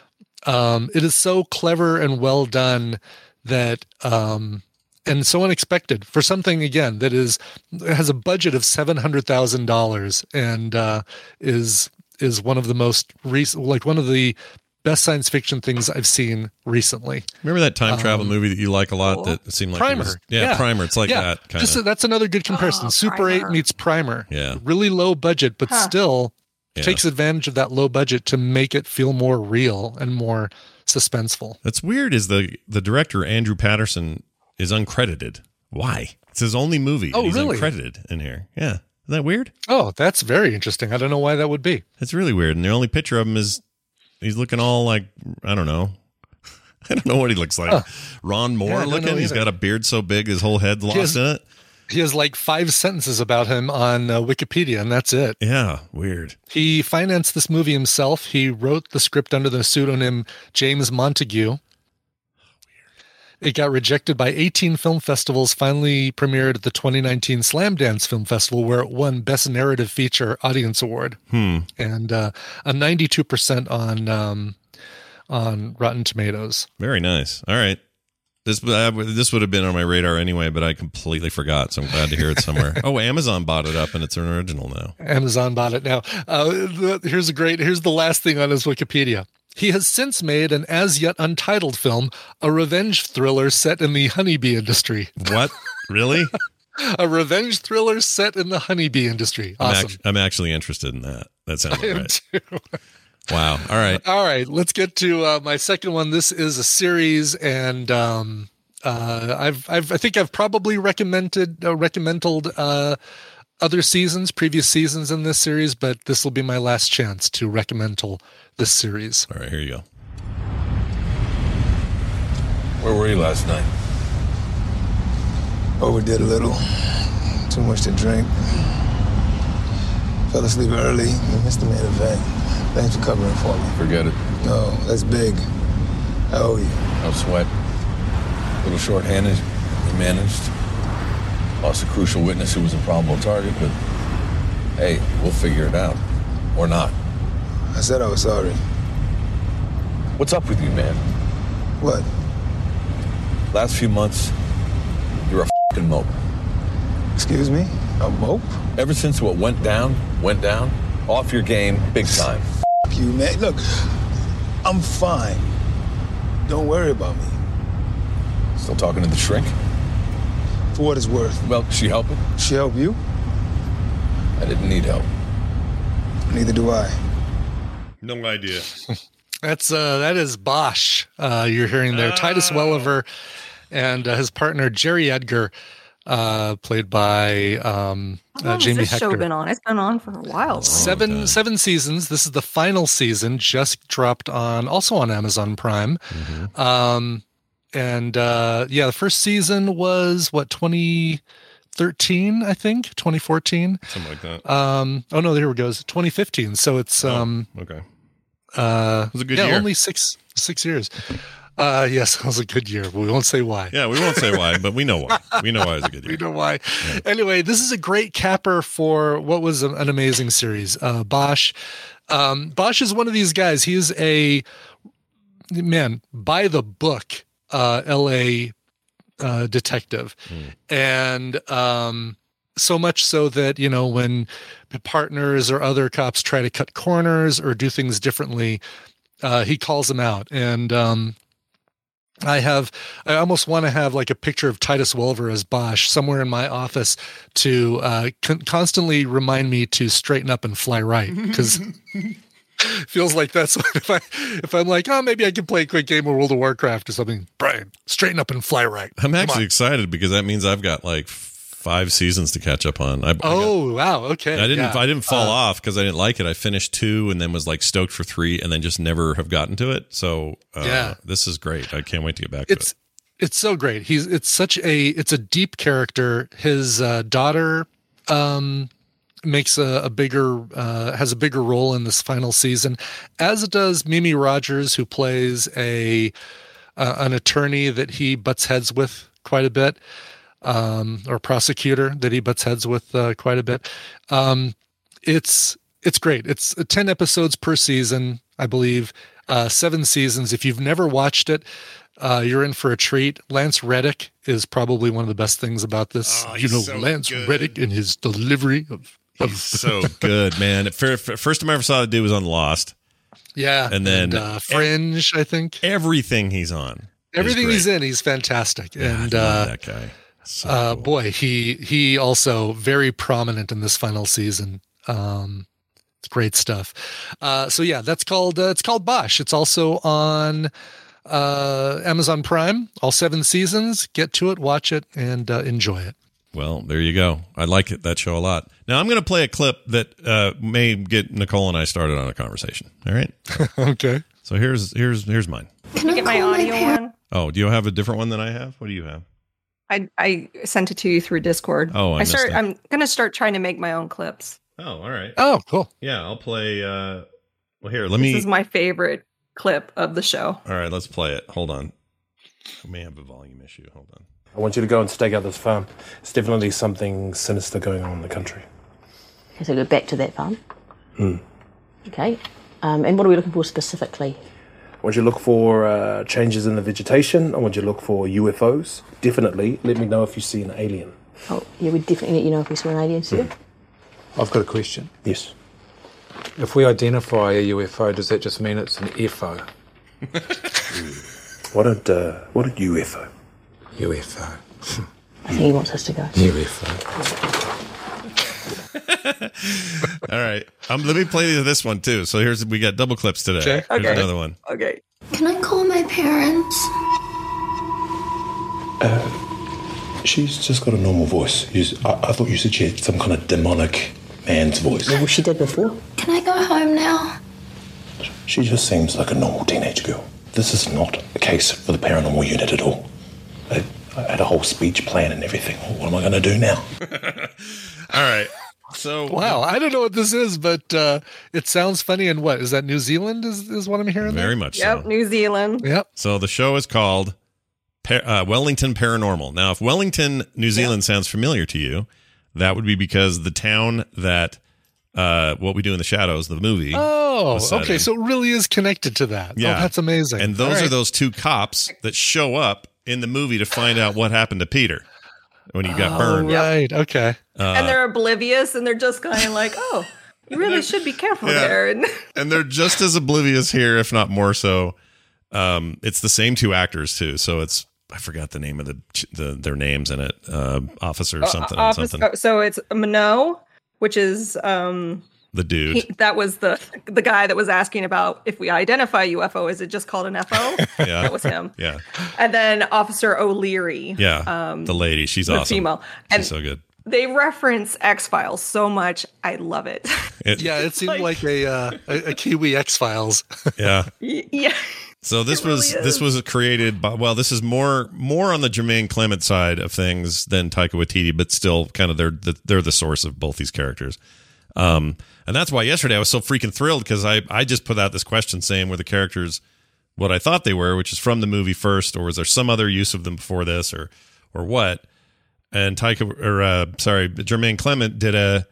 E: clever and well done that, and so unexpected for something again that has a budget of $700,000 and is one of the most recent, like one of the best science fiction things I've seen recently.
D: Remember that time travel movie that you like a lot that seemed like
E: Primer?
D: Primer. It's like that kind of.
E: That's another good comparison. Super
J: Primer.
E: 8 meets Primer.
D: Yeah.
E: Really low budget, but still takes advantage of that low budget to make it feel more real and more suspenseful.
D: That's weird. Is the director Andrew Patterson is uncredited? Why? It's his only movie.
E: Oh,
D: and he's
E: really?
D: uncredited in here. Yeah. Isn't that weird?
E: Oh, that's very interesting. I don't know why that would be.
D: It's really weird. And the only picture of him is he's looking all like, I don't know. I don't know what he looks like. Ron Moore looking. He's got a beard so big his whole head's lost in it.
E: He has like 5 sentences about him on Wikipedia, and that's it.
D: Yeah, weird.
E: He financed this movie himself. He wrote the script under the pseudonym James Montague. It got rejected by 18 film festivals, finally premiered at the 2019 Slamdance Film Festival, where it won Best Narrative Feature Audience Award. And a 92% on Rotten Tomatoes.
D: Very nice. All right. This would have been on my radar anyway, but I completely forgot, so I'm glad to hear it somewhere. Oh, Amazon bought it up, and it's an original now.
E: Amazon bought it now. Here's the last thing on his Wikipedia. He has since made an as-yet untitled film, a revenge thriller set in the honeybee industry.
D: What? Really?
E: A revenge thriller set in the honeybee industry. Awesome.
D: I'm actually interested in that. That sounds right.
E: Too.
D: Wow. All right.
E: Let's get to my second one. This is a series, and I think I've probably recommended other seasons, previous seasons in this series, but this will be my last chance to recommend this series.
D: All right, here you go.
P: Where were you last night?
Q: Overdid a little. Too much to drink. Fell asleep early. We missed the main event. Thanks for covering for me.
P: Forget it.
Q: No, that's big. I owe you.
P: No sweat. A little short-handed. We managed. Lost a crucial witness who was a probable target, but hey, we'll figure it out. Or not.
Q: I said I was sorry.
P: What's up with you, man?
Q: What?
P: Last few months, you're a f***ing mope.
Q: Excuse me? A mope?
P: Ever since what went down, off your game, big time.
Q: F*** you, man. Look, I'm fine. Don't worry about me.
P: Still talking to the shrink?
Q: For what it's worth.
P: Well, she helping?
Q: She help you?
P: I didn't need help.
Q: Neither do I.
D: No idea.
E: That is Bosch. You're hearing there. Titus Welliver and his partner Jerry Edgar, played by Jamie
J: this
E: Hector.
J: Show been on? It's been on for a while.
E: Seven seasons. This is the final season. Just dropped also on Amazon Prime. Mm-hmm. The first season was 2013, 2013, I think, 2014.
D: Something like that.
E: Oh no, there it goes. 2015. So it's
D: okay.
E: It
D: was a good year.
E: Only six years. Yes, it was a good year. We won't say why.
D: Yeah, we won't say why, but we know why. We know why it's a good year.
E: We know why.
D: Yeah.
E: Anyway, this is a great capper for what was an amazing series. Bosch. Bosch is one of these guys. He's a man by the book LA detective. And so much so that, when partners or other cops try to cut corners or do things differently, he calls them out. And I almost want to have like a picture of Titus Welliver as Bosch somewhere in my office to constantly remind me to straighten up and fly right, because feels like that's what if I'm like, oh, maybe I can play a quick game of World of Warcraft or something. Brian, straighten up and fly right.
D: I'm actually excited because that means I've got like 5 seasons to catch up on.
E: Wow, okay.
D: I didn't fall off because I didn't like it. I finished 2 and then was like stoked for 3 and then just never have gotten to it. So this is great. I can't wait to get back to it.
E: It's so great. It's a deep character. His daughter makes has a bigger role in this final season, as does Mimi Rogers, who plays an attorney that he butts heads with quite a bit. Or prosecutor that he butts heads with quite a bit. It's great. It's 10 episodes per season, I believe, 7 seasons. If you've never watched it, you're in for a treat. Lance Reddick is probably one of the best things about this. Lance Reddick and his delivery of
D: he's so good, man. First time I ever saw the dude was on Lost.
E: Yeah.
D: And then
E: Fringe, I think.
D: Everything he's on.
E: Everything he's in, he's fantastic.
D: Yeah,
E: and
D: I love that guy. So cool.
E: Boy, he also very prominent in this final season. It's great stuff. So yeah, that's called it's called Bosch. It's also on Amazon Prime, all 7 seasons. Get to it, watch it, and enjoy it.
D: Well, there you go. I like that show a lot. Now I'm going to play a clip that may get Nicole and I started on a conversation. All right.
E: Okay.
D: So here's mine.
J: Can I get my audio one?
D: Oh, do you have a different one than I have? What do you have?
J: I sent it to you through Discord.
D: Oh,
J: I'm going to start trying to make my own clips.
D: Oh, all right.
E: Oh, cool.
D: Yeah, I'll play. Well, here,
J: This is my favorite clip of the show.
D: All right, let's play it. Hold on. I may have a volume issue. Hold on.
R: I want you to go and stake out this farm. It's definitely something sinister going on in the country.
S: Okay, so go back to that farm. Okay. And what are we looking for specifically?
R: I want you to look for changes in the vegetation. I want you to look for UFOs. Definitely let me know if you see an alien.
S: Oh, yeah, we'd definitely let you know if we saw an alien, sir.
T: I've got a question.
R: Yes.
T: If we identify a UFO, does that just mean it's an FO?
R: What a UFO?
T: UFO.
S: I think he wants us to go.
T: UFO.
D: All right. Let me play this one too. So we got double clips today.
E: Okay.
D: Here's another one.
J: Okay.
U: Can I call my parents?
R: She's just got a normal voice. I thought you said she had some kind of demonic man's voice.
S: Well, she did before.
U: Can I go home now?
R: She just seems like a normal teenage girl. This is not a case for the paranormal unit at all. I had a whole speech plan and everything. What am I going to do now?
D: All right. So
E: wow, I don't know what this is, but it sounds funny. And what is that? New Zealand is what I'm hearing.
D: Very much.
J: Yep,
D: so.
J: New Zealand.
E: Yep.
D: So the show is called Wellington Paranormal. Now, if Wellington, New Zealand sounds familiar to you, that would be because the town that What We Do in the Shadows, the movie.
E: Oh, okay. So it really is connected to that.
D: Yeah.
E: Oh, that's amazing.
D: And those are those 2 cops that show up in the movie to find out what happened to Peter when he got burned.
E: Right. Okay.
J: And they're oblivious, and they're just kind of like, oh, you really should be careful there.
D: And they're just as oblivious here, if not more so. It's the same 2 actors too. So I forgot the name of their names in it. Officer something.
J: So it's Minot, which is
D: the dude.
J: That was the guy that was asking about if we identify UFO, is it just called an FO?
D: Yeah.
J: That was him.
D: Yeah.
J: And then Officer O'Leary.
D: Yeah. The lady. She's
J: the
D: awesome.
J: Female.
D: She's so good.
J: They reference X-Files so much. I love it.
E: It seemed like a Kiwi X-Files.
D: Yeah.
J: Yeah.
D: So this was created by, well, this is more on the Jermaine Clement side of things than Taika Waititi, but still kind of they're the source of both these characters. And that's why yesterday I was so freaking thrilled, because I just put out this question saying, were the characters what I thought they were, which is from the movie first, or was there some other use of them before this, or what? And Jermaine Clement did a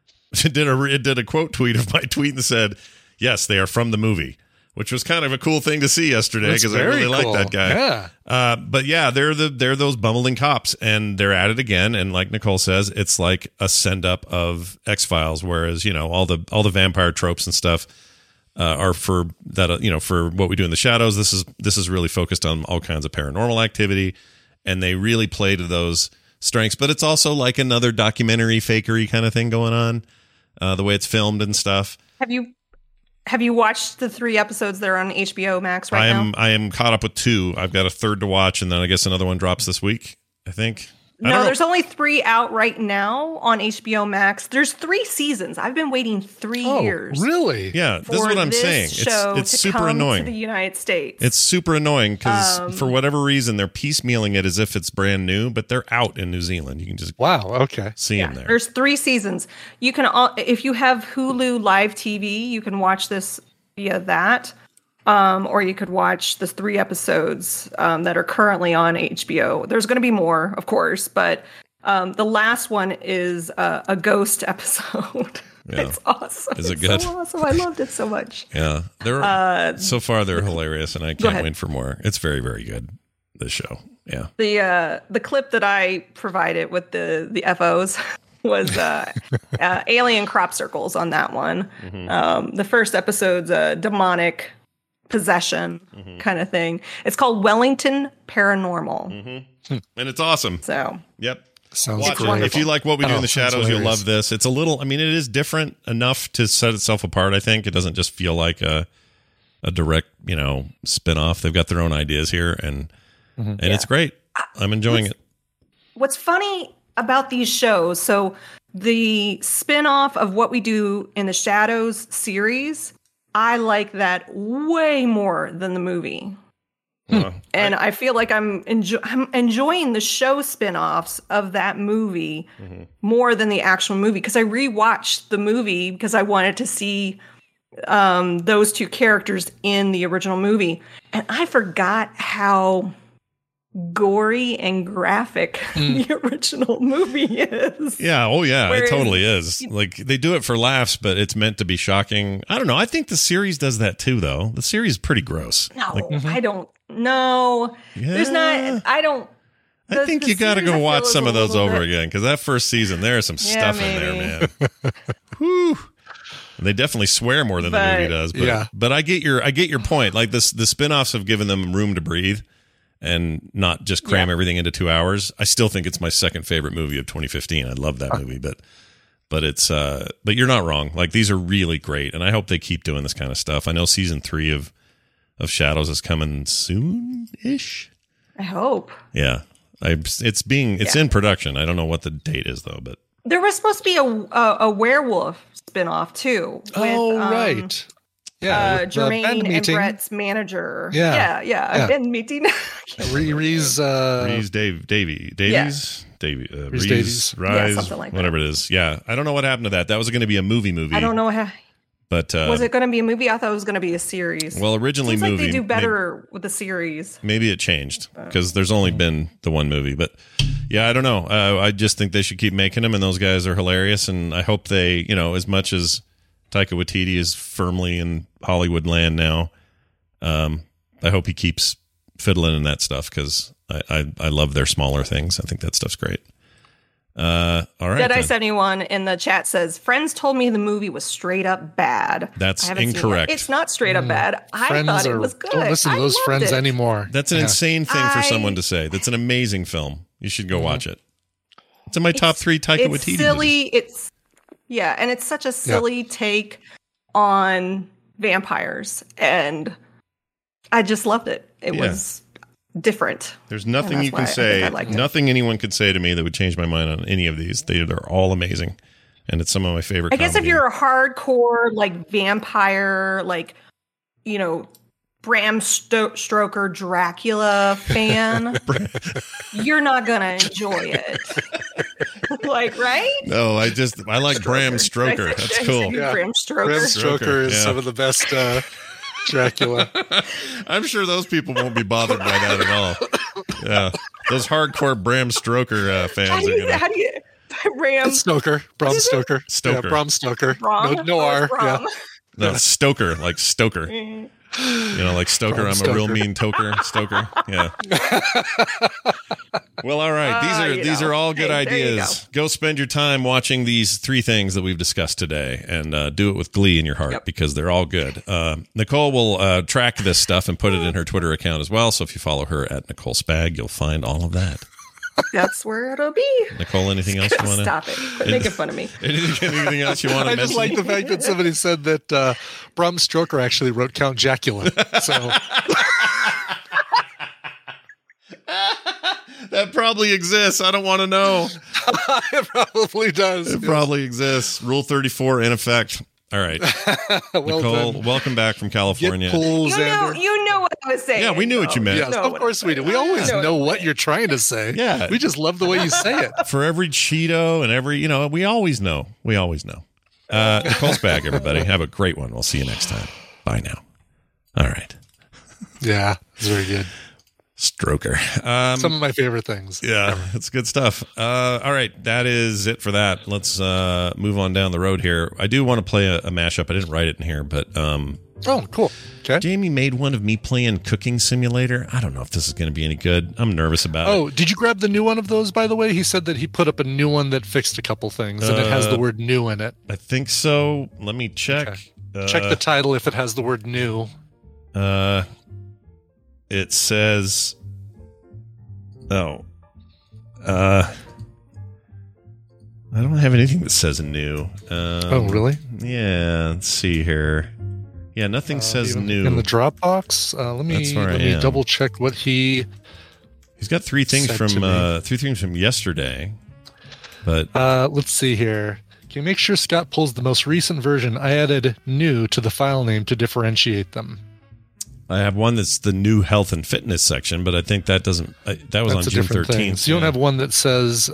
D: quote tweet of my tweet and said, yes, they are from the movie, which was kind of a cool thing to see yesterday, because I really like that guy.
E: Yeah.
D: But yeah, they're those bumbling cops, and they're at it again. And like Nicole says, it's like a send up of X-Files, whereas all the vampire tropes and stuff are for that. For What We Do in the Shadows. This is really focused on all kinds of paranormal activity, and they really play to those strengths. But it's also like another documentary fakery kind of thing going on, the way it's filmed and stuff.
J: Have you watched the 3 episodes that are on HBO Max right now?
D: I am caught up with 2. I've got a third to watch, and then I guess another one drops this week, I think.
J: No, there's only 3 out right now on HBO Max. There's 3 seasons. I've been waiting 3 years.
E: Really?
D: Yeah, this is what I'm saying. It's super annoying.
J: To the United States.
D: It's super annoying because for whatever reason they're piecemealing it as if it's brand new, but they're out in New Zealand. You can just see them there.
J: There's 3 seasons. You can, if you have Hulu Live TV, you can watch this via that. Or you could watch the 3 episodes that are currently on HBO. There's going to be more, of course, but the last one is a ghost episode. Yeah. It's awesome.
D: Is it good?
J: So awesome. I loved it so much.
D: Yeah, so far they're hilarious, and I can't wait for more. It's very, very good, this show. Yeah.
J: The clip that I provided with the FOs was alien crop circles on that one. Mm-hmm. The first episode's a demonic possession kind of thing. It's called Wellington Paranormal.
D: Mm-hmm. And it's awesome.
J: So,
D: yep.
E: Sounds great.
D: If you like What We Do in the Shadows, you'll love this. It's a little, it is different enough to set itself apart, I think. It doesn't just feel like a direct, spin-off. They've got their own ideas here, and it's great. I'm enjoying it.
J: What's funny about these shows, so the spin-off of What We Do in the Shadows series, I like that way more than the movie. And I feel like I'm enjoying the show spin-offs of that movie more than the actual movie, because I rewatched the movie because I wanted to see those 2 characters in the original movie. And I forgot how gory and graphic the original movie is.
D: Yeah, it totally is. Like, they do it for laughs, but it's meant to be shocking. I don't know. I think the series does that too, though. The series is pretty gross.
J: No, I don't know. Yeah. There's not. I don't.
D: I think you got to go watch some of those over again, because that first season, there's some stuff in there, man. Whew. And they definitely swear more than the movie does. But I get your point. Like, the spinoffs have given them room to breathe and not just cram everything into 2 hours. I still think it's my second favorite movie of 2015. I love that movie, but it's but you're not wrong. Like, these are really great, and I hope they keep doing this kind of stuff. I know season 3 of Shadows is coming soon-ish.
J: I hope.
D: Yeah, it's in production. I don't know what the date is though, but
J: there was supposed to be a werewolf spinoff too.
E: Right. Yeah,
J: Jermaine and Brett's manager. Yeah. Ben meeting.
E: Reese
D: Davies. Something like whatever it is. Yeah, I don't know what happened to that. That was going to be a movie.
J: I don't know
D: but
J: was it going to be a movie? I thought it was going to be a series.
D: Well, originally
J: Seems
D: movie.
J: Like they do better with the series.
D: Maybe it changed because there's only been the one movie. But yeah, I don't know. I just think they should keep making them, and those guys are hilarious. And I hope they, as much as Taika Waititi is firmly in Hollywood land now, I hope he keeps fiddling in that stuff, because I love their smaller things. I think that stuff's great. All right.
J: Jedi71 in the chat says, Friends told me the movie was straight up bad.
D: That's incorrect.
J: It's not straight up bad. I thought it was good.
E: Don't listen to those Friends anymore.
D: That's an insane thing for someone to say. That's an amazing film. You should go watch it. It's in my top 3 Taika Waititi movies.
J: It's silly. And it's such a silly take on vampires, and I just loved it. It was different.
D: There's nothing you can say, nothing anyone could say to me that would change my mind on any of these. They're all amazing, and it's some of my favorite. I
J: guess if you're a hardcore vampire, Bram Stoker Dracula fan, you're not gonna enjoy it. Like, right?
D: No, I like Bram Stoker. That's cool.
J: Yeah. Bram Stoker.
E: Bram Stoker is some of the best Dracula.
D: I'm sure those people won't be bothered by that at all. Yeah, those hardcore Bram Stoker fans
J: how do you Bram
E: Stoker? Bram Stoker.
D: Stoker.
E: Yeah, Bram Stoker.
J: Bram?
E: No R. Yeah.
D: No, Stoker, like Stoker. You know, like Stoker.
E: Bram
D: I'm
E: Stoker.
D: a real mean toker. Stoker. Yeah. Well, all right. These are all good ideas. Go spend your time watching these 3 things that we've discussed today, and do it with glee in your heart because they're all good. Nicole will track this stuff and put it in her Twitter account as well. So if you follow her at Nicole Spag, you'll find all of that.
J: That's where it'll be.
D: Nicole, anything else you want to
J: stop it? Quit making fun of me.
D: Anything else you want to mention?
E: I just like the fact that somebody said that Bram Stoker actually wrote Count Jacula. So
D: that probably exists. I don't want to know.
E: It probably does.
D: It probably exists. Rule 34 in effect. All right.
E: Well
D: Nicole,
E: done.
D: welcome back from California.
J: You know what I was saying.
D: Yeah, we knew what you meant.
E: Yes, of course we do. We always know what you're trying to say.
D: Yeah.
E: We just love the way you say it.
D: For every Cheeto and every, we always know. We always know. Nicole's back, everybody. Have a great one. We'll see you next time. Bye now. All right.
E: Yeah, it's very good.
D: Stroker.
E: Some of my favorite things.
D: Yeah, it's good stuff. All right, that is it for that. Let's move on down the road here. I do want to play a mashup. I didn't write it in here, but
E: oh, cool. Okay.
D: Jamie made one of me playing Cooking Simulator. I don't know if this is going to be any good. I'm nervous about it.
E: Oh, did you grab the new one of those, by the way? He said that he put up a new one that fixed a couple things, and it has the word new in it.
D: I think so. Let me check.
E: Okay. Check the title if it has the word new.
D: It says... Oh. I don't have anything that says new.
E: Oh, really?
D: Yeah, let's see here. Yeah, nothing says new.
E: In the Dropbox? Let me double check what he's
D: got 3 things from yesterday. But
E: let's see here. Can you make sure Scott pulls the most recent version? I added new to the file name to differentiate them.
D: I have one that's the new health and fitness section, but I think that doesn't. That was
E: That's
D: on June 13th.
E: So you don't have one that says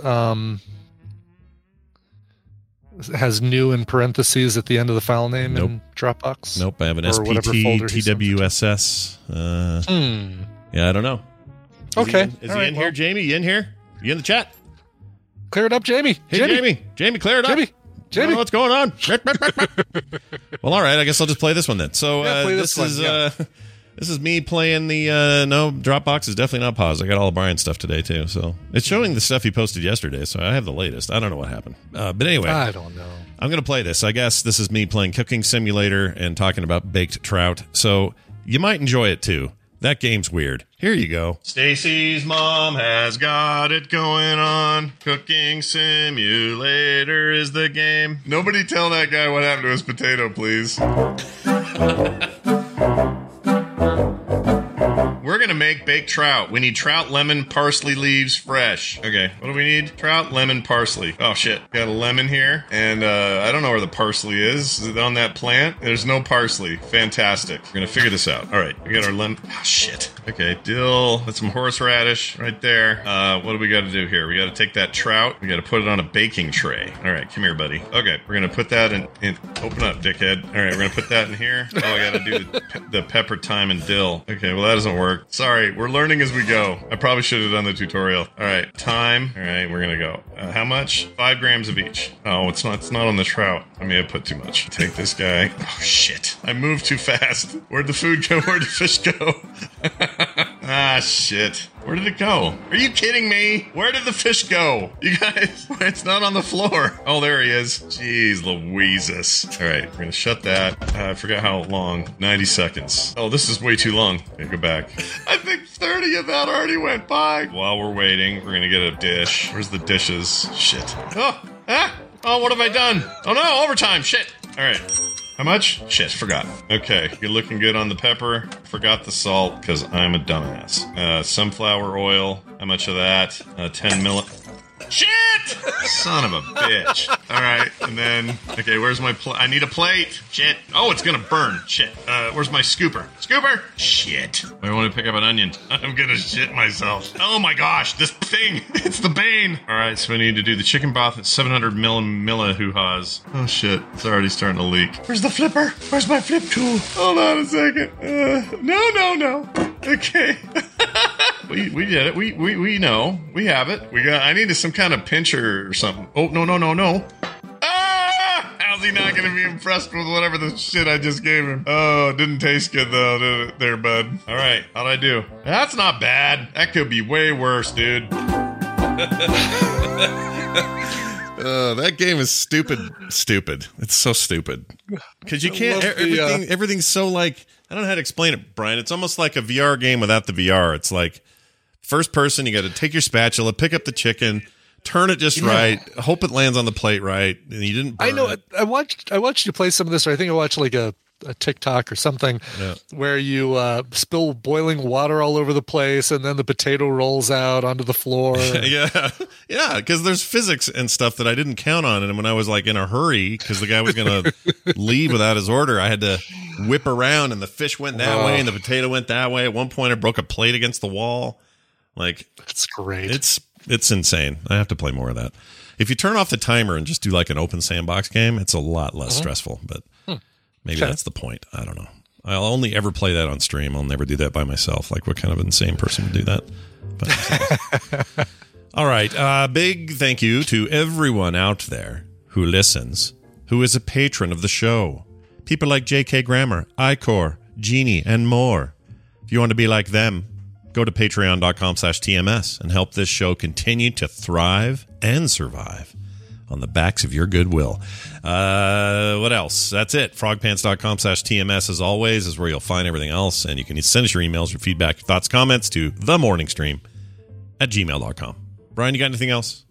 E: has new in parentheses at the end of the file name in Dropbox?
D: Nope. I have an
E: Or whatever folder
D: SPT
E: he sent it to.
D: TWSS. Yeah, I don't know.
E: Okay.
D: Is he in here, Jamie? You in here? You in the chat?
E: Clear it up, Jamie.
D: Hey, Jamie, clear it up.
E: Jamie.
D: I don't know what's going on? Well, all right. I guess I'll just play this one then. So
E: play
D: this
E: this one,
D: is this is me playing the no Dropbox is definitely not paused. I got all of Brian's stuff today too, so it's showing the stuff he posted yesterday. So I have the latest. I don't know what happened, but anyway,
E: I don't know.
D: I'm gonna play this. I guess this is me playing Cooking Simulator and talking about baked trout. So you might enjoy it too. That game's weird. Here you go. Stacy's mom has got it going on. Cooking Simulator is the game. Nobody tell that guy what happened to his potato, please. We're going to make baked trout. We need trout, lemon, parsley leaves, fresh. Okay, what do we need? Trout, lemon, parsley. Oh, shit. Got a lemon here, and I don't know where the parsley is. Is it on that plant? There's no parsley. Fantastic. We're going to figure this out. All right, we got our lemon. Oh, shit. Okay, dill. That's some horseradish right there. What do we got to do here? We got to take that trout. We got to put it on a baking tray. All right, come here, buddy. Okay, we're going to put that in. Open up, dickhead. All right, we're going to put that in here. Oh, I got to do the pepper, thyme, and dill. Okay, well, that doesn't work. Sorry, we're learning as we go. I probably should have done the tutorial. All right, thyme. All right, we're going to go. How much? 5 grams of each. Oh, it's not on the trout. I may have put too much. Take this guy. Oh, shit. I moved too fast. Where'd the food go? Where'd the fish go? Ah, shit. Where did it go? Are you kidding me? Where did the fish go? You guys, it's not on the floor. Oh, there he is. Jeez Louises. All right, we're going to shut that. I forgot how long. 90 seconds. Oh, this is way too long. Okay, go back. I think 30 of that already went by. While we're waiting, we're going to get a dish. Where's the dishes? Shit. Oh, what have I done? Oh, no, overtime. Shit. All right. How much? Shit, forgot. Okay, you're looking good on the pepper. Forgot the salt because I'm a dumbass. Sunflower oil. How much of that? 10 milli... Shit! Son of a bitch. All right, and then, okay, where's my plate? I need a plate. Shit. Oh, it's gonna burn. Shit. Where's my scooper? Scooper! Shit. I want to pick up an onion. I'm gonna shit myself. Oh my gosh, this thing. It's the bane. All right, so I need to do the chicken broth at 700 millihuhas. Oh shit, it's already starting to leak. Where's the flipper? Where's my flip tool? Hold on a second. No. Okay. We did it. We know. We have it. I needed some kind of pincher or something. Oh, no. Ah! How's he not going to be impressed with whatever the shit I just gave him? Oh, it didn't taste good though, did it there, bud? All right. How'd I do? That's not bad. That could be way worse, dude. That game is stupid. It's so stupid. Because you can't, everything's so like, I don't know how to explain it, Brian. It's almost like a VR game without the VR. It's like first person, you got to take your spatula, pick up the chicken, turn it just right, hope it lands on the plate right, and you didn't burn
E: I know.
D: it.
E: I watched you play some of this, or I think I watched like a TikTok or something where you spill boiling water all over the place and then the potato rolls out onto the floor.
D: Yeah, because there's physics and stuff that I didn't count on. And when I was like in a hurry because the guy was going to leave without his order, I had to whip around and the fish went that way and the potato went that way. At one point I broke a plate against the wall. Like,
E: that's great.
D: It's insane. I have to play more of that. If you turn off the timer and just do like an open sandbox game, it's a lot less stressful, but maybe that's the point. I don't know. I'll only ever play that on stream. I'll never do that by myself. Like, what kind of insane person would do that? But all right. Big thank you to everyone out there who listens, who is a patron of the show. People like J.K. Grammer, Icor, Genie, and more. If you want to be like them, go to patreon.com/TMS and help this show continue to thrive and survive on the backs of your goodwill. What else? That's it. frogpants.com/TMS, as always, is where you'll find everything else. And you can send us your emails, your feedback, your thoughts, comments to themorningstream@gmail.com. Brian, you got anything else?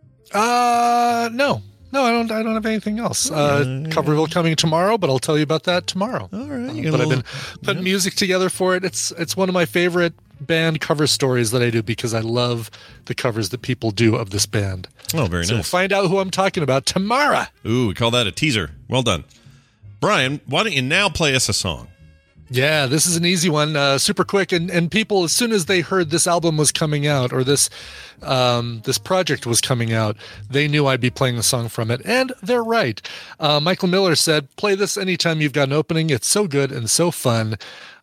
E: No, I don't have anything else. Coverville coming tomorrow, but I'll tell you about that tomorrow.
D: All right.
E: But I've been putting music together for it. It's one of my favorite band cover stories that I do because I love the covers that people do of this band.
D: Oh, very nice.
E: So we'll find out who I'm talking about tomorrow.
D: Ooh, we call that a teaser. Well done. Brian, why don't you now play us a song?
E: Yeah, this is an easy one, super quick. And people, as soon as they heard this album was coming out or this project was coming out, they knew I'd be playing the song from it. And they're right. Michael Miller said, play this anytime you've got an opening. It's so good and so fun.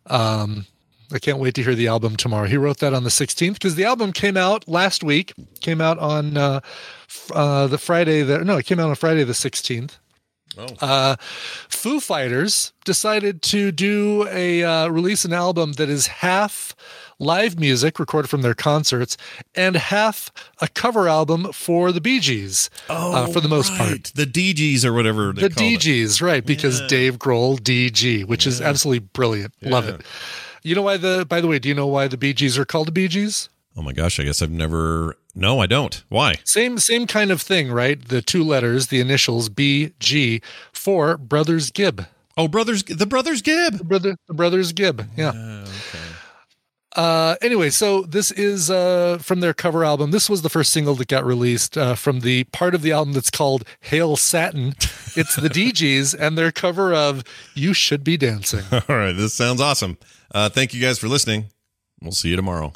E: I can't wait to hear the album tomorrow. He wrote that on the 16th because the album came out last week. Came out on it came out on Friday the 16th.
D: Oh.
E: Foo Fighters decided to do release an album that is half live music recorded from their concerts and half a cover album for the Bee Gees. For the most part,
D: the DGs or whatever they call
E: DGs, right? Because Dave Grohl, DG, which is absolutely brilliant. Love it. You know why by the way, do you know why the Bee Gees are called the Bee Gees?
D: Oh my gosh, I guess I've never. No, I don't. Why?
E: Same kind of thing, right? The two letters, the initials BG for Brothers Gibb.
D: Oh, the Brothers Gibb.
E: The Brothers Gibb. Yeah.
D: Okay.
E: Anyway, so this is from their cover album. This was the first single that got released from the part of the album that's called Hail Satin. It's the DGs and their cover of You Should Be Dancing.
D: All right, this sounds awesome. Thank you guys for listening. We'll see you tomorrow.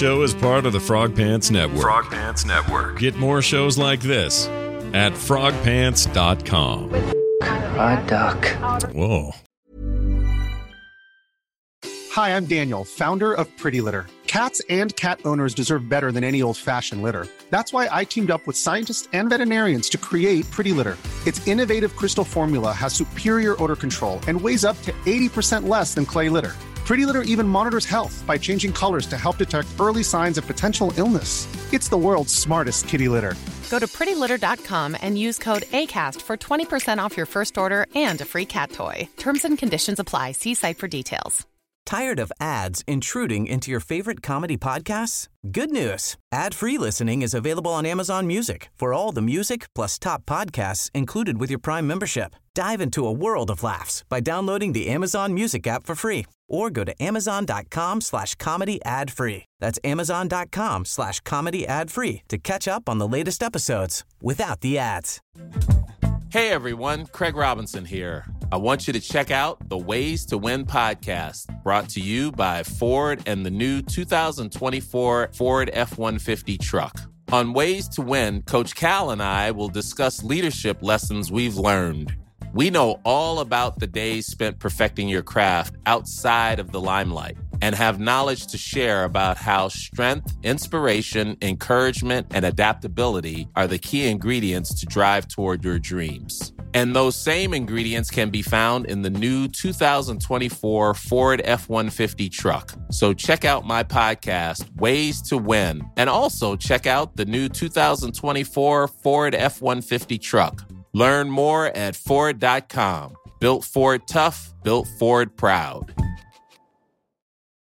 D: show is part of the Frog Pants Network.
H: Frog Pants Network.
D: Get more shows like this at frogpants.com.
A: A duck.
D: Whoa.
A: Hi, I'm Daniel, founder of Pretty Litter. Cats and cat owners deserve better than any old-fashioned litter. That's why I teamed up with scientists and veterinarians to create Pretty Litter. Its innovative crystal formula has superior odor control and weighs up to 80% less than clay litter. Pretty Litter even monitors health by changing colors to help detect early signs of potential illness. It's the world's smartest kitty litter.
V: Go to prettylitter.com and use code ACAST for 20% off your first order and a free cat toy. Terms and conditions apply. See site for details.
W: Tired of ads intruding into your favorite comedy podcasts? Good news. Ad-free listening is available on Amazon Music for all the music plus top podcasts included with your Prime membership. Dive into a world of laughs by downloading the Amazon Music app for free or go to amazon.com/comedy ad-free. That's amazon.com/comedy ad-free to catch up on the latest episodes without the ads.
X: Hey everyone, Craig Robinson here. I want you to check out the Ways to Win podcast, brought to you by Ford and the new 2024 Ford F-150 truck. On Ways to Win, Coach Cal and I will discuss leadership lessons we've learned. We know all about the days spent perfecting your craft outside of the limelight and have knowledge to share about how strength, inspiration, encouragement, and adaptability are the key ingredients to drive toward your dreams. And those same ingredients can be found in the new 2024 Ford F-150 truck. So check out my podcast, Ways to Win, and also check out the new 2024 Ford F-150 truck. Learn more at Ford.com. Built Ford tough, built Ford proud.